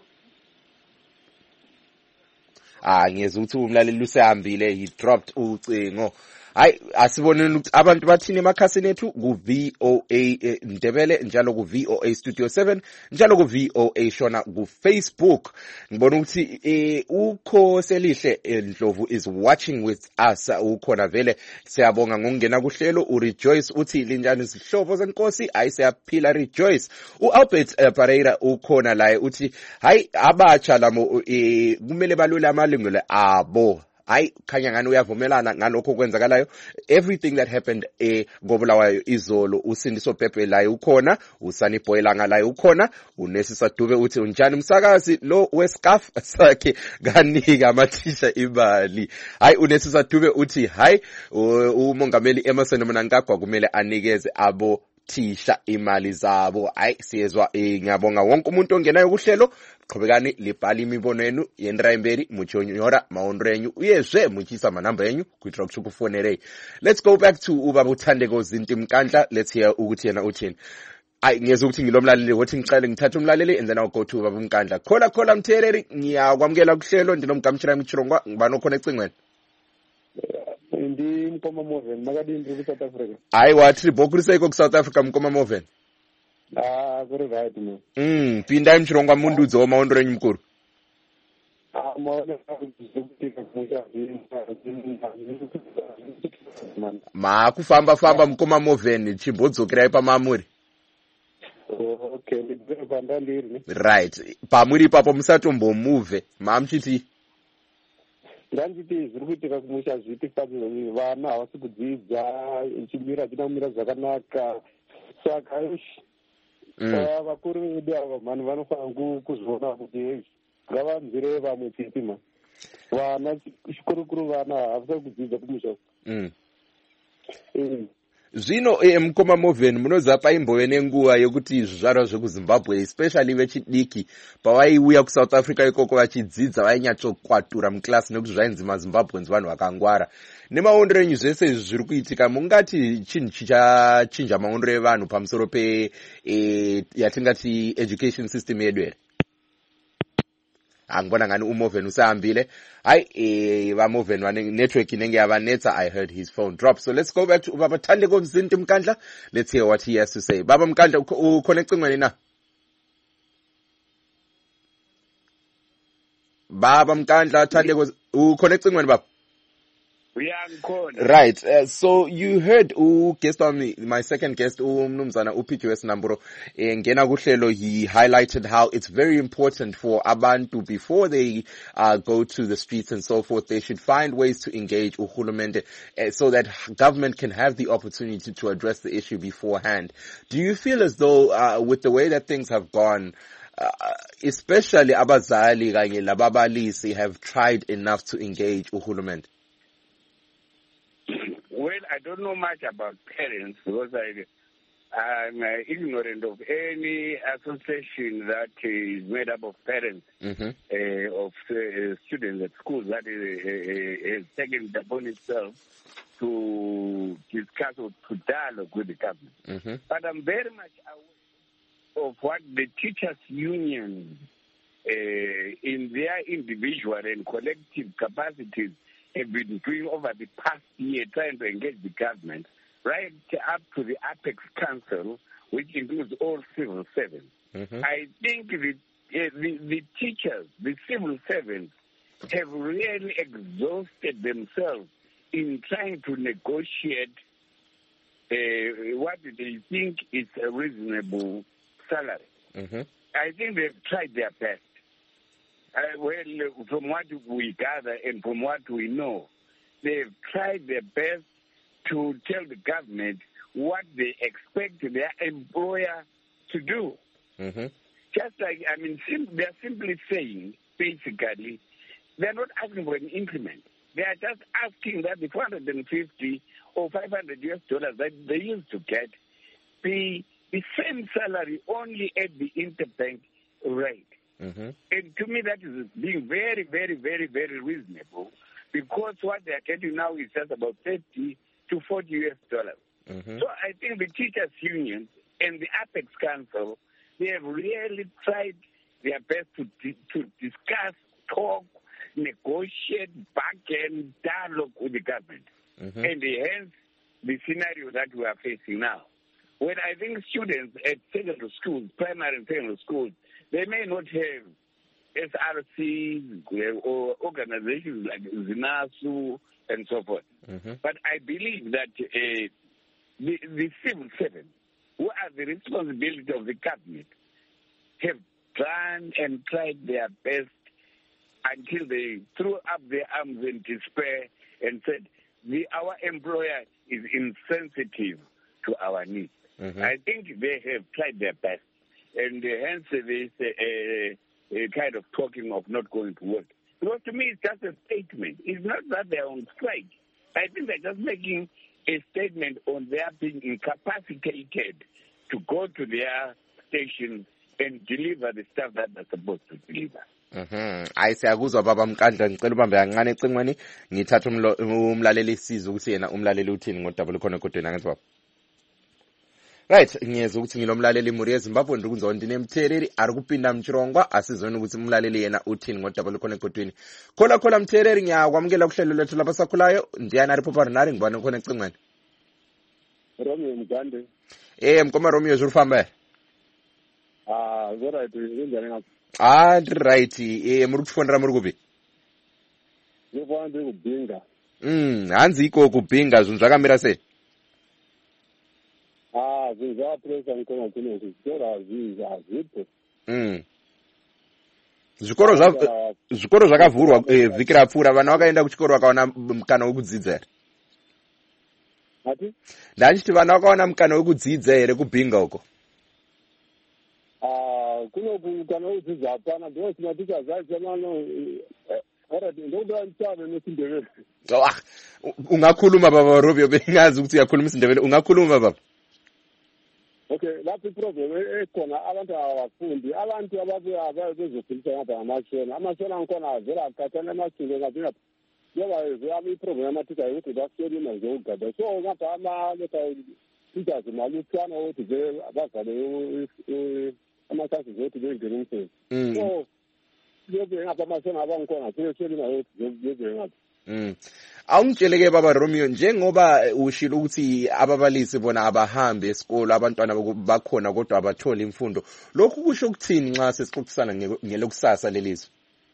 Ah ngiyeza ukuthi umlaleli usehambile, he dropped ucingo. Hayi asiboneni ukuthi abantu bathini emakhasini ethu ku V O A eh, Ndebele njalo ku V O A Studio seven njalo ku V O A Shona ku Facebook. Ngibona ukuthi eh, ukho Selihle Ndlovu is watching with us. Ukhona vele siyabonga ngokungena kuhlelo. U Rejoice uthi linjani isihlobo senkosi ayisiyaphila Rejoice. U Albert uh, Pereira ukhona la uthi hayi abatsha lamo eh, kumele balule amalungelo abo. Hayi khanya ngani uyavumelana ngalokho kwenzakalayo. Everything that happened eh ngobulawayo izolo, uSindiso Pepe la ukhona, uSunny Boy langa la ukhona, uNesisa Dube uthi unjani umsakazi lo wescarf sakhe kanika amathisha imali. Hayi uNesisa Dube uthi hayi umongameli Emerson Mnangagwa kumele anikeze abo thisha imali zabo. Hayi siyezwa eh ngiyabonga wonke umuntu ongenayo kuhlelo. Qhubekani libhala imibono yenu yendrayimberi muchonyora maondrenyu uyezwe muchisa manamba yenu kuitra kufonere. Let's go back to ubaba uThandeko Zindimkandla. Let's hear ukuthi yena uthini. Ay ngiyeza ukuthi ngilomlaleli wothi ngicela ngithathe umlaleli and then I'll go to ubaba uMkandla. Khola khola mthereri ngiyakwamukela kuhlelo ndinomgamtshira Mchirongwa ngibani okhona ecingweni. Ndi Mkoma Moven makadini ku South Africa. Hayi wathi bokurise ku South Africa Mkoma Moven. Ah, very right man. Mm, pinda Mchirongwa mundudzo wa maondrenyu mkuru. Ah, maona ma kufamba famba Mkoma Moven chimbodzokera pamamuri. Okay, ndibve pandandiri. Right. Pamuri papo musatombo move. Mamchiti. Ndanditi zviri kuitika kumusha zviti fadzi vana havasi kudzidza chimira china kumira zvakanaka saka vakuru vedu ava vanhu vanofanira kuzoona kuti ngavanzwire vamwe tsiti ma vana chikurukuru vana havasai kudzidza kumusha. Zvino eh, Mkoma Moven munoziva paimbove nenguva yekuti zvizvarwa zvekuZimbabwe especially vechidiki pavaiuya kuSouth Africa ikoko vachidzidza vainyatsokwatira muklasi nekuti zvainzi maZimbabweans vanhu vakangwara. Nemaondero enyu zvese izvi zviri kuitika mungati chinhu chichachinja maondero evanhu pamusoro pe eh, yatingati education system yedu here? Angibona ngani uMoven usahambile. Hayi eh vaMoven vane network inenge yavanetsa. I heard his phone drop. So let's go back to Baba Thandeko Zindimkandla. Let's hear what he has to say. Baba Mkandla uconnecting wena na? Baba Mkandla Thandeko uconnecting wena baba? Right. Uh, so you heard uh, guest on me, my second guest, umnumzana P Q S Namburo, ngena kuhlelo, he highlighted how it's very important for abantu before they uh, go to the streets and so forth, they should find ways to engage uhulumende uh, so that government can have the opportunity to address the issue beforehand. Do you feel as though uh, with the way that things have gone, Uh, especially abazali kanye lababalisi have tried enough to engage uhulumende? Well, I don't know much about parents because I, I'm uh, ignorant of any association that is made up of parents mm-hmm. uh, of uh, students at schools that is, uh, has taken it upon itself to discuss or to dialogue with the government. Mm-hmm. But I'm very much aware of what the teachers' unions uh, in their individual and collective capacities have been doing over the past year, trying to engage the government, right up to the Apex Council, which includes all civil servants. Mm-hmm. I think the, uh, the, the teachers, the civil servants, have really exhausted themselves in trying to negotiate uh, what they think is a reasonable salary. Mm-hmm. I think they've tried their best. Uh, well, from what we gather and from what we know, they've tried their best to tell the government what they expect their employer to do. Mm-hmm. just like, I mean, sim- they're simply saying, basically, they're not asking for an increment. They are just asking that the four hundred fifty or five hundred U S dollars that they used to get be the same salary only at the interbank rate. Mm-hmm. And to me, that is being very, very, very, very reasonable, because what they're getting now is just about thirty to forty U S dollars. Mm-hmm. So I think the teachers' union and the Apex Council, they have really tried their best to di- to discuss, talk, negotiate, bargain, dialogue with the government. Mm-hmm. And hence the scenario that we are facing now. When I think students at secondary schools, primary and secondary schools, they may not have S R Cs or organizations like ZINASU and so forth. Mm-hmm. But I believe that uh, the, the civil servants, who are the responsibility of the cabinet, have done and tried their best until they threw up their arms in despair and said, the, our employer is insensitive to our needs. Mm-hmm. I think they have tried their best. And uh, hence there is a, a, a kind of talking of not going to work. Because to me, it's just a statement. It's not that they're on strike. I think they're just making a statement on their being incapacitated to go to their stations and deliver the stuff that they're supposed to deliver. Mhm. Hayi siyakuzwa baba Mkandla, ngicela ubambe kancane ecingweni ngithatha umlaleli sizo ukuthi yena umlaleli uthini ngodaba khona kodwa ngathi baba. Right, ngiyeza ukuthi ngilomlaleli muri eZimbabwe ndikunzo ndinemthereri ari kupinda mchirongwa asizweni ukuthi umlaleli yena uthini ngodaba khona kodwa. Khola khola mthereri ngiyakwamukela kuhlelo lethu lapha sakhulayo ndiyana ripopa rinari ngibona khona ecingweni. Romeo Mgande. Eh mkoma Romeo zurufamba. Ah, zora itu njani ngapha? Ah, right. Eh muri kufonera muri kubi? Ngifona ndi kubinga. Mm, hanzi iko kubinga zvinhu zvakamira sei? Ah, zvinhu pressure ngikona kuno zvikora zvinhu azvipo. Mm. Zvikoro zva zvikoro zvakavhurwa eh, vhiki rapfuura vana vakaenda kuchikoro vakaona mukana wekudzidza here. Ati? Ndachiti vana vakaona mukana wekudzidza here kubinga uko. Ah, kuno kana udzidza hapana ndio tinaticha zacho mano ora ndoda ntsabe nesindebele. Ah, ungakhuluma baba Robio bengazi ukuthi uyakhuluma isindebele ungakhuluma baba. Okay, lapho iproblem ekhona abantu abafundi abantu ababuya bezofundisa ngapha ngamashona amashona ngkhona avela akhathana amashule ngapha ngoba yami iproblem yamathisa ukuthi baselima nje ugada so ngapha ama leta teachers maluthana ukuthi ke abazale amakhathi zothi bengene umsebenzi so yebo ngapha amashona abangikhona seselima ukuthi yebo ngapha. Mm. Awungitsheleke baba Romeo njengoba ushilo ukuthi ababalisi bona abahambe esikole abantwana bakhona kodwa abathola imfundo lokhu kusho ukuthini nxa sesixoxisana ngelokusasa lelizwe?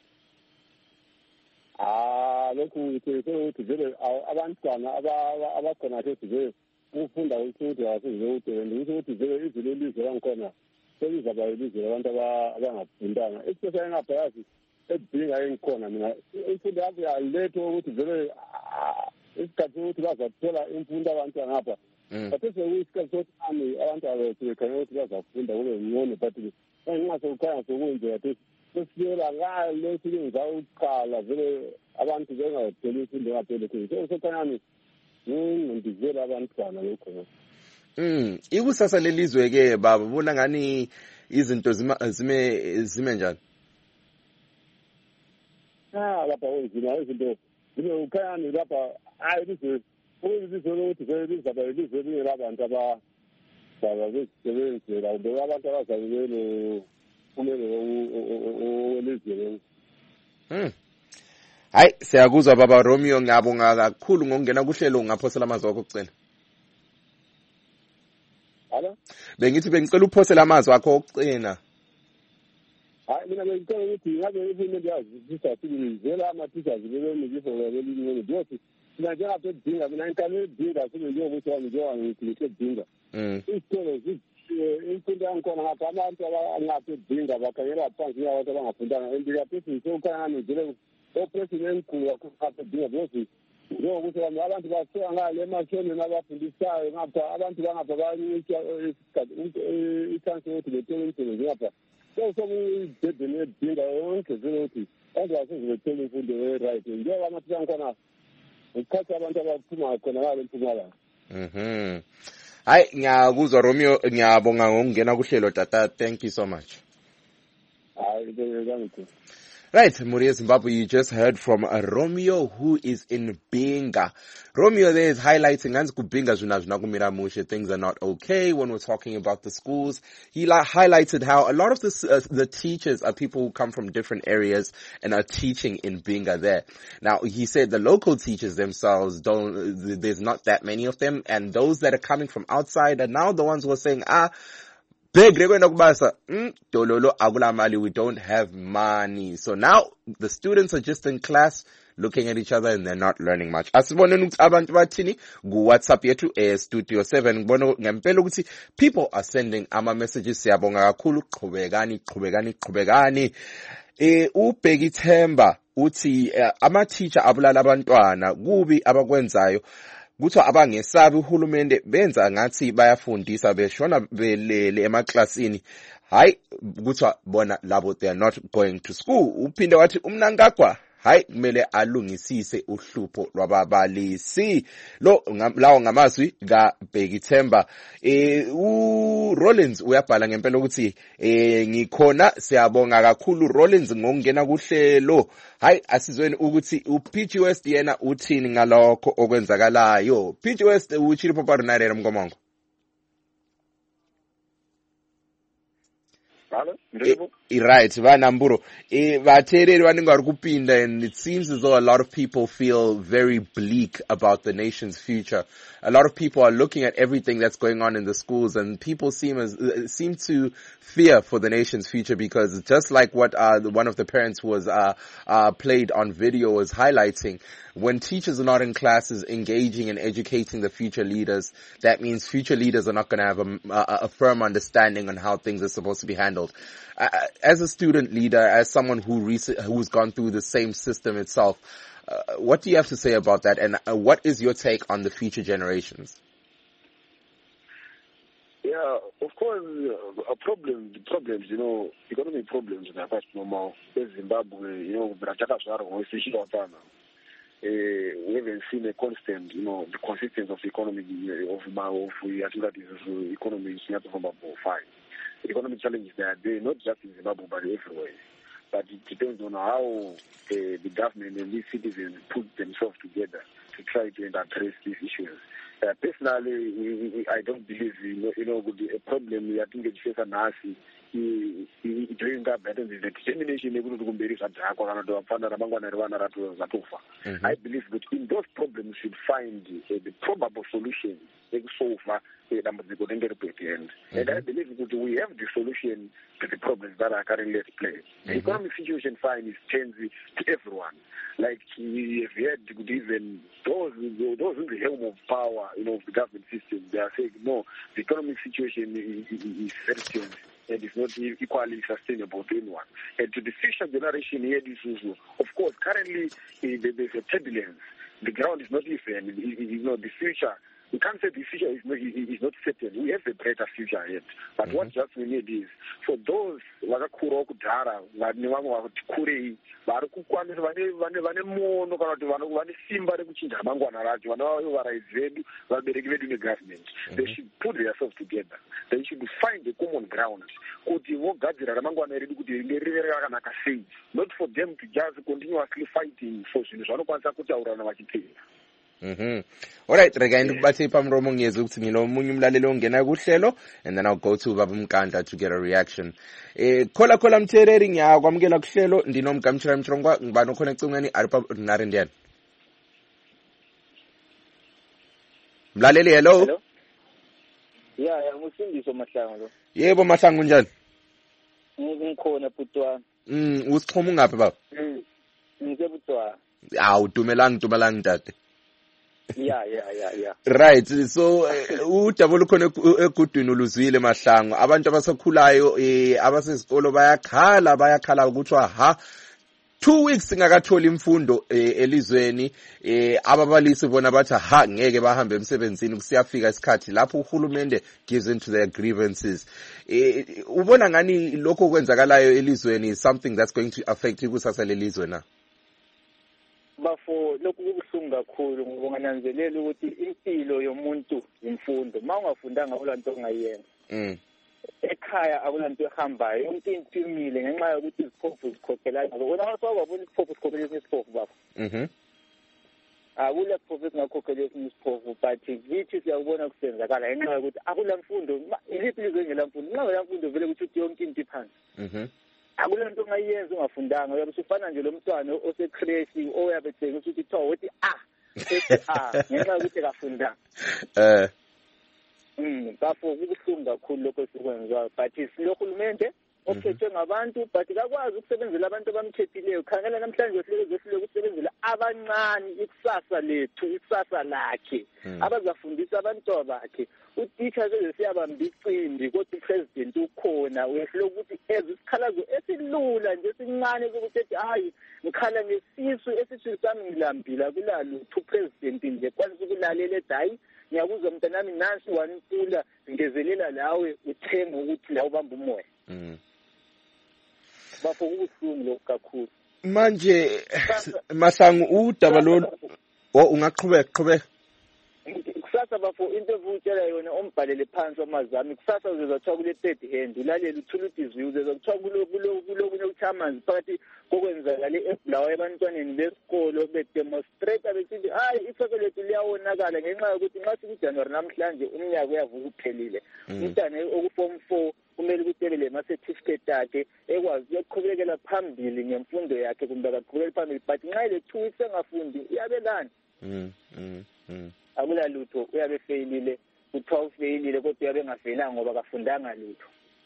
Ah lokhu ukuthi ukuthi vele abantwana abakhona ke size ufunda ukuthi asize ukuthi ukuthi vele izwe lelizwe langikhona selizaba ilizwe labantu abangafundanga especially ngapha yazi edinga engikhona mina imfundo yabo yaletho ukuthi vele isikhathi ukuthi bazathola imfundo abantu ngapha bathe sekuyisikhathi sokuthi abantu abekhanya ukuthi bazafunda kube ngcono but ngenxa sokukhanya sokunje bathe sesiyela ngalo silinza ukuqala vele abantu bengatholi imfundo ngaphela ukuthi sokukhanya ngindivela abantwana lokho. Mm, ikusasa lelizwe ke baba bona ngani izinto zime zime njani? Ah, lapha wenzima izinto zime ukhayani lapha hayi lize ukuthi ukuthi lizaba ilizwe linye abantu aba baba besebenzela ube abantu abazalelwe kumele welizwe. Mm. Hayi siyakuzwa baba Romeo ngiyabonga kakhulu ngokungena kuhlelo ngaphosela amazwi akho okucela. Hala? Bengithi bengicela uphosela amazwi akho okucela. Hayi mina ngicela ukuthi ngabe ifune yazisa sibizela ama-teachers bebemikifo lelinye ngiyothi mina njengabe edinga mina inkani edinga sibe njengokuthi wami njengoba ngikho edinga isikole imfundo yangikhona ngapha abantu angapha edinga bakhangela phansi abantu abangafundanga endikaphethini sewukhangani vele operation enkulu kakhulu ngapha edinga because njengokuthi abantu basuka ngale emashoneni abafundisayo ngapha abantu bangapha banika isikhathi i-chance yokuthi bethole umsebenzi ngapha so sokudedeni edinga yonke zinokuthi abantu basezibethela imfundo e-right njengoba amathisha angikhona ngikhathi abantu abaphuma khonakala empumalanga. Mhm. Hayi ngiyakuzwa Romeo, ngiyabonga ngokungena kuhlelo tata. Thank you so much. Hayi ngiyabonga. Right, Muria Zimbabwe, you just heard from uh, Romeo, who is in Binga. Romeo there is highlighting things are not okay when we're talking about the schools. He like, highlighted how a lot of the, uh, the teachers are people who come from different areas and are teaching in Binga there. Now, he said the local teachers themselves don't, there's not that many of them, and those that are coming from outside are now the ones who are saying, ah, we don't have money. So now the students are just in class looking at each other and they're not learning much. Asibone abantu bathini ku WhatsApp yethu eh Studio seven ngibona ngempela ukuthi people are sending ama messages. Siyabonga kakhulu, qhubekani qhubekani qhubekani. Eh uBheki Themba uthi ama teacher abulala abantwana kubi abakwenzayo. Kuthiwa abangesabi uhulumende benza ngathi bayafundisa beshona belele emaklasini. Hayi kuthiwa bona labo they are not going to school. Uphinde wathi umnankagwa hayi kumele alungisise uhlupho lwababalisi. Lo lawo ngamazwi kaBheki Themba. Eh u Rollins uyabhala ngempela ukuthi eh ngikhona, siyabonga kakhulu Rollins ngokungena kuhlelo. Hayi asizweni ukuthi uP G West yena uthini ngalokho okwenzakalayo. P G West uchili poparo narera mkomongo. Right, Vanamburo. And it seems as though a lot of people feel very bleak about the nation's future. A lot of people are looking at everything that's going on in the schools, and people seem as uh, seem to fear for the nation's future, because just like what uh, one of the parents was uh, uh, played on video was highlighting, when teachers are not in classes engaging and educating the future leaders, that means future leaders are not going to have a, a, a firm understanding on how things are supposed to be handled. Uh, as a student leader, as someone who rec- who's gone through the same system itself, uh, what do you have to say about that, and uh, what is your take on the future generations? Yeah, of course, uh, a problem, the problems, you know, economic problems are quite normal. In Zimbabwe, you know, Uh, we haven't seen a constant, you know, the consistency of the economy of of the economy is not from fine. The economic challenges they are there, not just in Zimbabwe but everywhere. But it depends on how uh, the government and these citizens put themselves together to try to address these issues. Uh, personally, I don't believe, you know, you know a problem. I think it's just a nasty. During that battle, the determination able to compare it. I believe that in those problems, we should find uh, the probable solution to solve the end. And I believe that we have the solution to the problems that are currently at play. The mm-hmm. economic situation fine is changing to everyone. Like we have heard even those those in the helm of power, you know, of the government system, they are saying no, the economic situation is, is very changed. And it's not equally sustainable to anyone. And to the future generation here, this is, of course, currently uh, there's a turbulence. The ground is not even, you know, the future. We can't say the future is not, is not certain. We have a brighter future yet. But mm-hmm. what just we need is, for those wakakura kudhara, vane vamwe vakurei, vari kukwanisa vane vane vane mono kana kuti vane simba rekuchinja ramangwana racho, vana vavo varaizi vedu, vabereki vedu negovernment. They should put themselves together. They should find a common ground. Kuti vogadzira ramangwana redu kuti rive rakanaka sei. Not for them to just continuously fighting for zvinhu zvanokwanisa kutaurana vachipera. Mhm. Alright, regain kubathi pamromo ngiyeza ukuthi ngilomunye umlaleli ongena kuhlelo, and then I'll go to Baba Mkanda to get a reaction. Eh khola khola Mthereri ngiyakwamukela kuhlelo, ndinomgamtshira Mtshongwa ngibani okhona ecingweni aripa narendian. Mlaleli hello. Hello. Yeah, yeah, Musindiso Mahlangu lo. Yebo Mahlangu njani? Ngikhona Butwana. Mm, usichoma ungaphi baba? Mm. Ngizebutwana. Awu dumelang dumelang tate. Yeah, yeah, yeah, yeah. Right. So udabula khona egudwini uluzwile Mahlangu. Abantu abasakhulayo eh abasesikolo bayakhala bayakhala ukuthi ha two weeks singakatholi imfundo eh, elizweni eh, ababalisi bona bathi ha ngeke bahambe emsebenzini kusiyafika isikhathi lapho uhulumende gives into their grievances. Eh, ubona ngani lokho kwenzakalayo elizweni is something that's going to affect ikusasa lelizwe na? Bafo lokhu kubuhlungu kakhulu ngoba ungananzelela ukuthi impilo yomuntu imfundo ma ungafundanga ulanto ongayenza. Mm. Ekhaya akulanto ehambayo yonke into imile ngenxa yokuthi iziphofu zikhokhelana wena wasawabona isiphofu sikhokhela isiphofu bafo. Mhm. Akula phofu singakhokhelwa isiphofu but vithi siyabona kusenzakala ngenxa yokuthi akula mfundo iliphi lizwe ngela mfundo nxa ngela mfundo vele ukuthi yonke into iphansi. Mhm. Akulanto ongayenza ungafundanga uyabe usufana nje lo mntwana osecreshi oyabe ethenge ukuthi tho uthi ah ethi ah ngenxa yokuthi kafundanga. Eh Mm, bafo kubuhlungu kakhulu lokho sikwenzayo but silohulumende ophethwe ngabantu but kakwazi ukusebenzela abantu abamkhethileyo. Khangela namhlanje sihleke zehlele ukusebenzela abancane ikusasa lethu ikusasa lakhe abazafundisa abantwana bakhe. Utitsha seze siyabamba icimbi kodwa upresident ukhona uyehlule ukuthi ezisikhalazo esilula nje sincane ukuthi ethi hayi ngikhala ngesisu esithi sami ngilambila kulalutho upresident nje kwanisa ukulalela edayi ngiyakuzwa mntanami nansi wanipula ngezelela lawe uthenga ukuthi la ubamba umoya. Mm. Bafo kubuhlungu lokho kakhulu. Manje Mahlangu udaba lo ungaqhubeka qhubeka. Kusasa bafo into evutshela yona ombhalele phansi amazami kusasa uzezathiwa kule third hand ulalela uthula udizwi uzezathiwa kulo kulo kulo kunokuchamanzi phakathi kokwenzakala ebulawa ebantwaneni besikolo bedemonstrate besithi hayi isoko lethu liyawonakala ngenxa yokuthi nxa sikuJanuary namhlanje umnyaka uyavuka uphelile. Umntana okuform four kumele ukuthi ebe le certificate yakhe ekwazi ukuqhubekela phambili ngemfundo yakhe kumbe akaqhubekela phambili but nxa ile two weeks engafundi uyabelana. Mm mm mm. Akula lutho uyabe feyilile uthiwa ufeyilile kodwa uyabe engafelanga ngoba kafundanga lutho.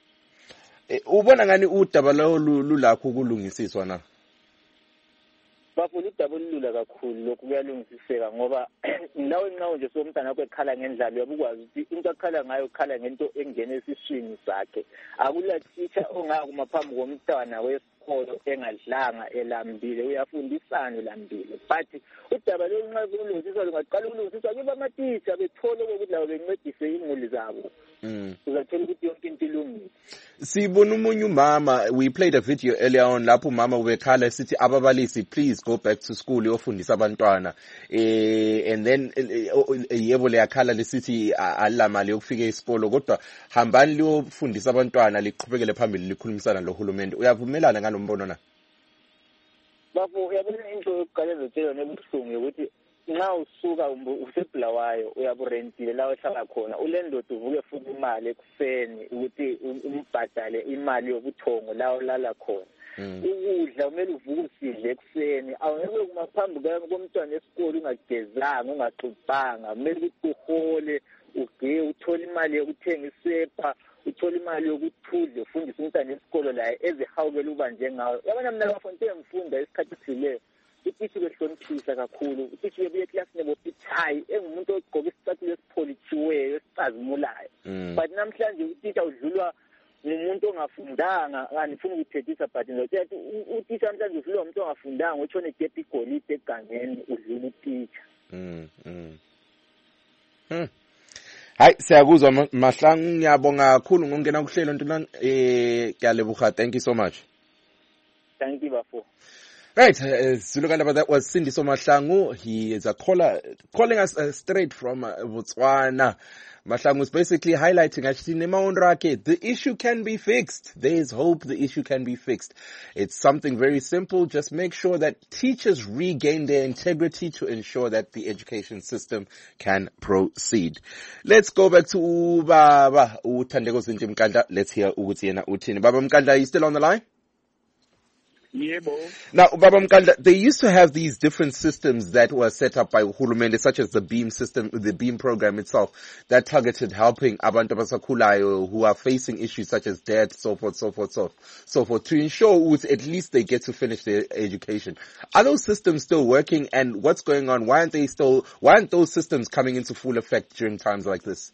Ubona ngani udaba lo lulakho kulungisiswa na? Bafuna udaba olulula kakhulu lokhu kuyalungisiseka ngoba lawo nqawo nje somntana wakhe ekhala ngendlalo uyabukwazi ukuthi into akhala ngayo ukhala ngento engene esiswini sakhe. Akula teacher ongakuma phambi komntwana wesikolo engadlanga elambile uyafundisana elambile but udaba lonqa kulungisiswa lungaqala ukulungisiswa kuba ama-teacher bethole ukuthi lawo bencedise imuli zabo. Mm. Uzathola ukuthi yonke into ilungile. Sibona umunye umama, we played a video earlier on lapho umama ubekhala sithi ababalisi please go back to school yofundisa abantwana eh and then yebo leyakhala lesithi alamali yokufika esikolo kodwa hambani liyofundisa abantwana liqhubekele phambili likhulumisana lohulumende. Uyavumelana ngalombono na? Bafo uyabona into yokuqala ezotshela nebuhlungu ukuthi nxa usuka usebulawayo uyaburentile la ohlala khona ulendoda uvuke futhi imali ekuseni ukuthi umbhadale imali yobuthongo la olala khona. Ukudla kumele uvuke usidle ekuseni awungeke kumaphambi komntwana esikolo ungagezanga ungaxubhanga kumele ukuthi uhole uge uthole imali yokuthenga isepa uthole imali yokuthudla ufundisa umntwana esikolo la ezihawukela uba njengayo. Yabona mina bafonte ngifunda isikhathi sile utishi behloniphisa kakhulu utishi bebuye eklasini bopithayi engumuntu ogqoka isicathulo esipholitshiweyo esicazimulayo. But namhlanje utisha udlulwa ngumuntu ongafundanga ngifuna ukuthethisa but ngizothi utisha namhlanje udlulwa umuntu ongafundanga utshone egepa igolide egangeni udlula utisha. Mm mm. Hmm. Hayi siyakuzwa Mahlangu ngiyabonga kakhulu ngokungena kuhlelo ntona eh kuyalebuha. Thank you so much. Thank you bafo. Right, uh, Zulukandaba, that was Sindiso Mahlangu. He is a caller calling us uh, straight from uh, Botswana. Mahlangu is basically highlighting actually the issue can be fixed. There is hope the issue can be fixed. It's something very simple. Just make sure that teachers regain their integrity to ensure that the education system can proceed. Let's go back to Baba Uthandeko Zinti Mkandla. Let's hear ukuthi yena uthini. Baba Mkandla, are you still on the line? Yeah, now, Baba Mkandla, they used to have these different systems that were set up by Uhulumende, such as the BEAM system, the BEAM program itself, that targeted helping abantu abasakhulayo who are facing issues such as debt, so forth, so forth, so, so forth, to ensure with at least they get to finish their education. Are those systems still working, and what's going on? Why aren't they still, why aren't those systems coming into full effect during times like this?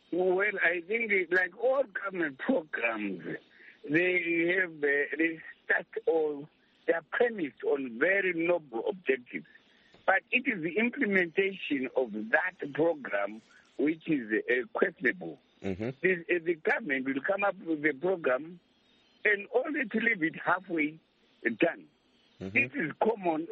Well, I think it, like all government programs, they have uh, this focused or they are premised on very noble objectives. But it is the implementation of that program which is uh, questionable. Mm-hmm. The, uh, the government will come up with a program and only to leave it halfway done. Mm-hmm. This is common.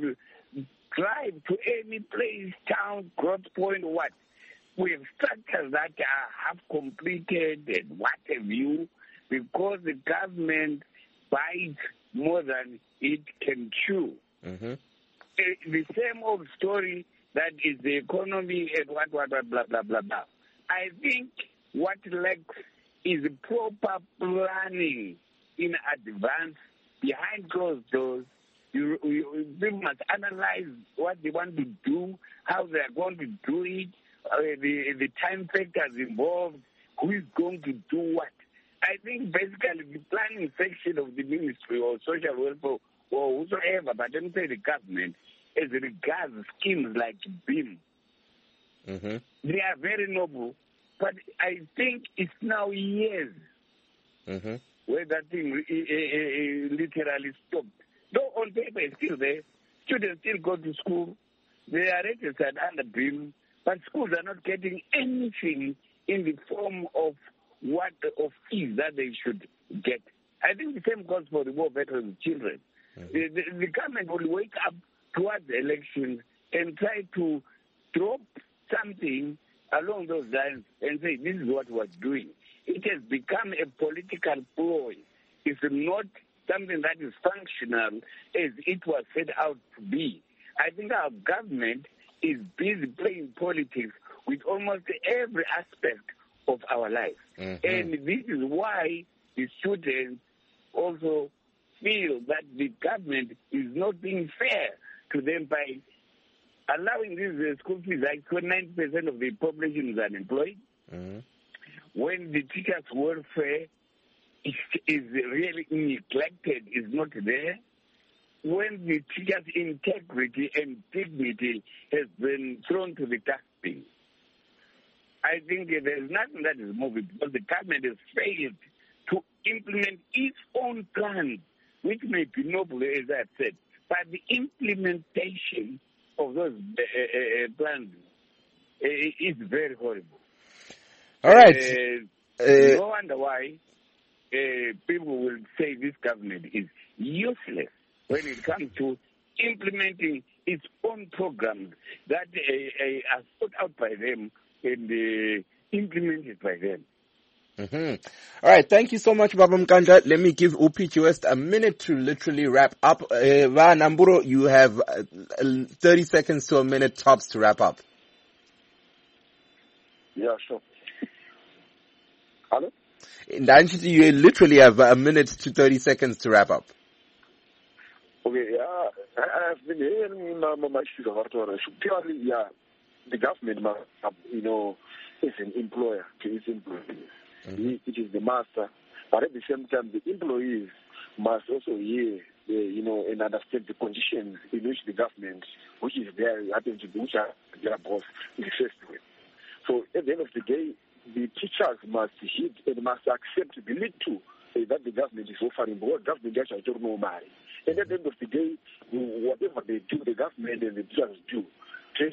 Uh, drive to any place, town, growth point, what? We have structures that are half completed and what have you, because the government buys more than it can chew. Mm-hmm. Uh, the same old story that is the economy and what, what, what, blah, blah, blah, blah. I think what lacks is proper planning in advance, behind closed doors. You, you, you must analyze what they want to do, how they are going to do it, uh, the, the time factors involved, who is going to do what. I think basically the planning section of the ministry or social welfare or whosoever, but don't say the government, as regards schemes like B I M, mm-hmm. they are very noble, but I think it's now years mm-hmm. where that thing uh, uh, literally stopped. Though on paper it's still there, students still go to school, they are registered under B I M, but schools are not getting anything in the form of what of fees that they should get. I think the same goes for the war veterans' children. Mm-hmm. The, the, the government will wake up towards the elections and try to drop something along those lines and say, this is what we're doing. It has become a political ploy. It's not something that is functional as it was set out to be. I think our government is busy playing politics with almost every aspect of our life. Mm-hmm. And this is why the students also feel that the government is not being fair to them by allowing these uh, school fees. Like ninety percent of the population is unemployed. Mm-hmm. When the teachers' welfare is, is really neglected, is not there. When the teachers' integrity and dignity has been thrown to the dustbin. I think uh, there is nothing that is moving because the government has failed to implement its own plan, which may be noble, as I've said, but the implementation of those uh, uh, plans uh, is very horrible. All right. Uh, uh, no wonder why uh, people will say this government is useless when it comes to implementing its own programs that uh, uh, are put out by them and uh, implemented by them. Mm-hmm. All right. Thank you so much, Baba Mkandla. Let me give U P G West a minute to literally wrap up. Uh, Va Namburo, you have uh, thirty seconds to a minute tops to wrap up. Yeah, sure. Hello? Ndanchiti, you literally have a minute to thirty seconds to wrap up. Okay, yeah, I, I've been hearing my, my issues of Arthur. Purely, yeah, the government, you know, is an employer to its employees. Mm-hmm. It is the master, but at the same time, the employees must also hear, uh, you know, and understand the conditions in which the government, which is there, happens to be, which are their boss, is faced with. So at the end of the day, the teachers must hit and must accept the little uh, that the government is offering, because government actually don't know money. And at the end of the day, whatever they do, the government and the teachers do, because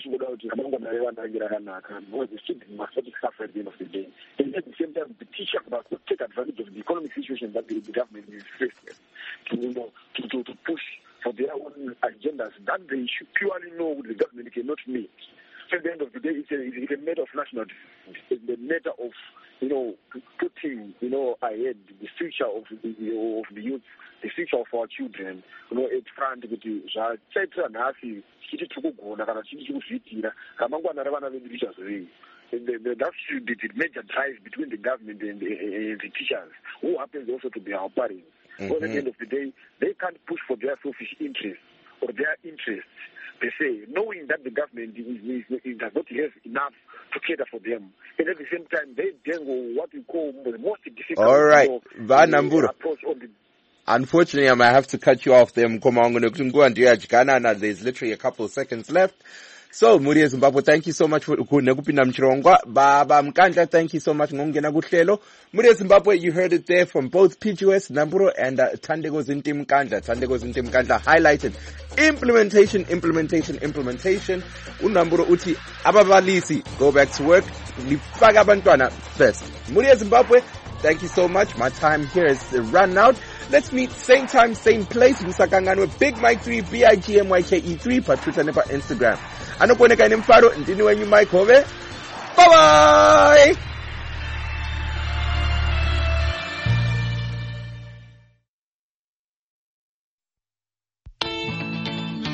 the student must not suffer at the end of the day. And at the same time, the teacher must not take advantage of the economic situation that the, the government is faced with to, you know, to, to, to push for their own agendas that they should purely know the government cannot meet. So at the end of the day, it's a, it's a matter of national defense. It's a matter of, you know, putting, you know, ahead the future of the, of the youth, the future of our children, you know, at front with the chiti tikugona kana chiti chikuzviitira ramangwana ravana vedu richazovei. That should be the major drive between the government and the, uh, the teachers, who happens also to be our parents. Mm-hmm. Because at the end of the day, they can't push for their selfish interests or their interests, per se, knowing that the government is, is, is, does not have enough to cater for them. And at the same time, they dangle what we call the most difficult All right. you know, approach on the Unfortunately, I might have to cut you off there, Mkoma. There's literally a couple of seconds left. So, Muri Zimbabwe, thank you so much for Nekupinda Mchirongwa. Baba Mkandla, thank you so much. Ngongena Kuhlelo. Muri Zimbabwe, you heard it there from both P G S, Namburo, and uh, Thandeko Zinti Mkandla. Thandeko Zinti Mkandla highlighted implementation, implementation, implementation. Unamburo uti, ababalisi, go back to work. Nifaka abantwana first. Muri Zimbabwe, thank you so much. My time here is run out. Let's meet same time, same place. Msakangano with Big Mike three, B I G M Y K E three, pa Twitter nepa Instagram. Anokuoneka ni mfaro, ndini wenyu Mike Hove. Bye bye!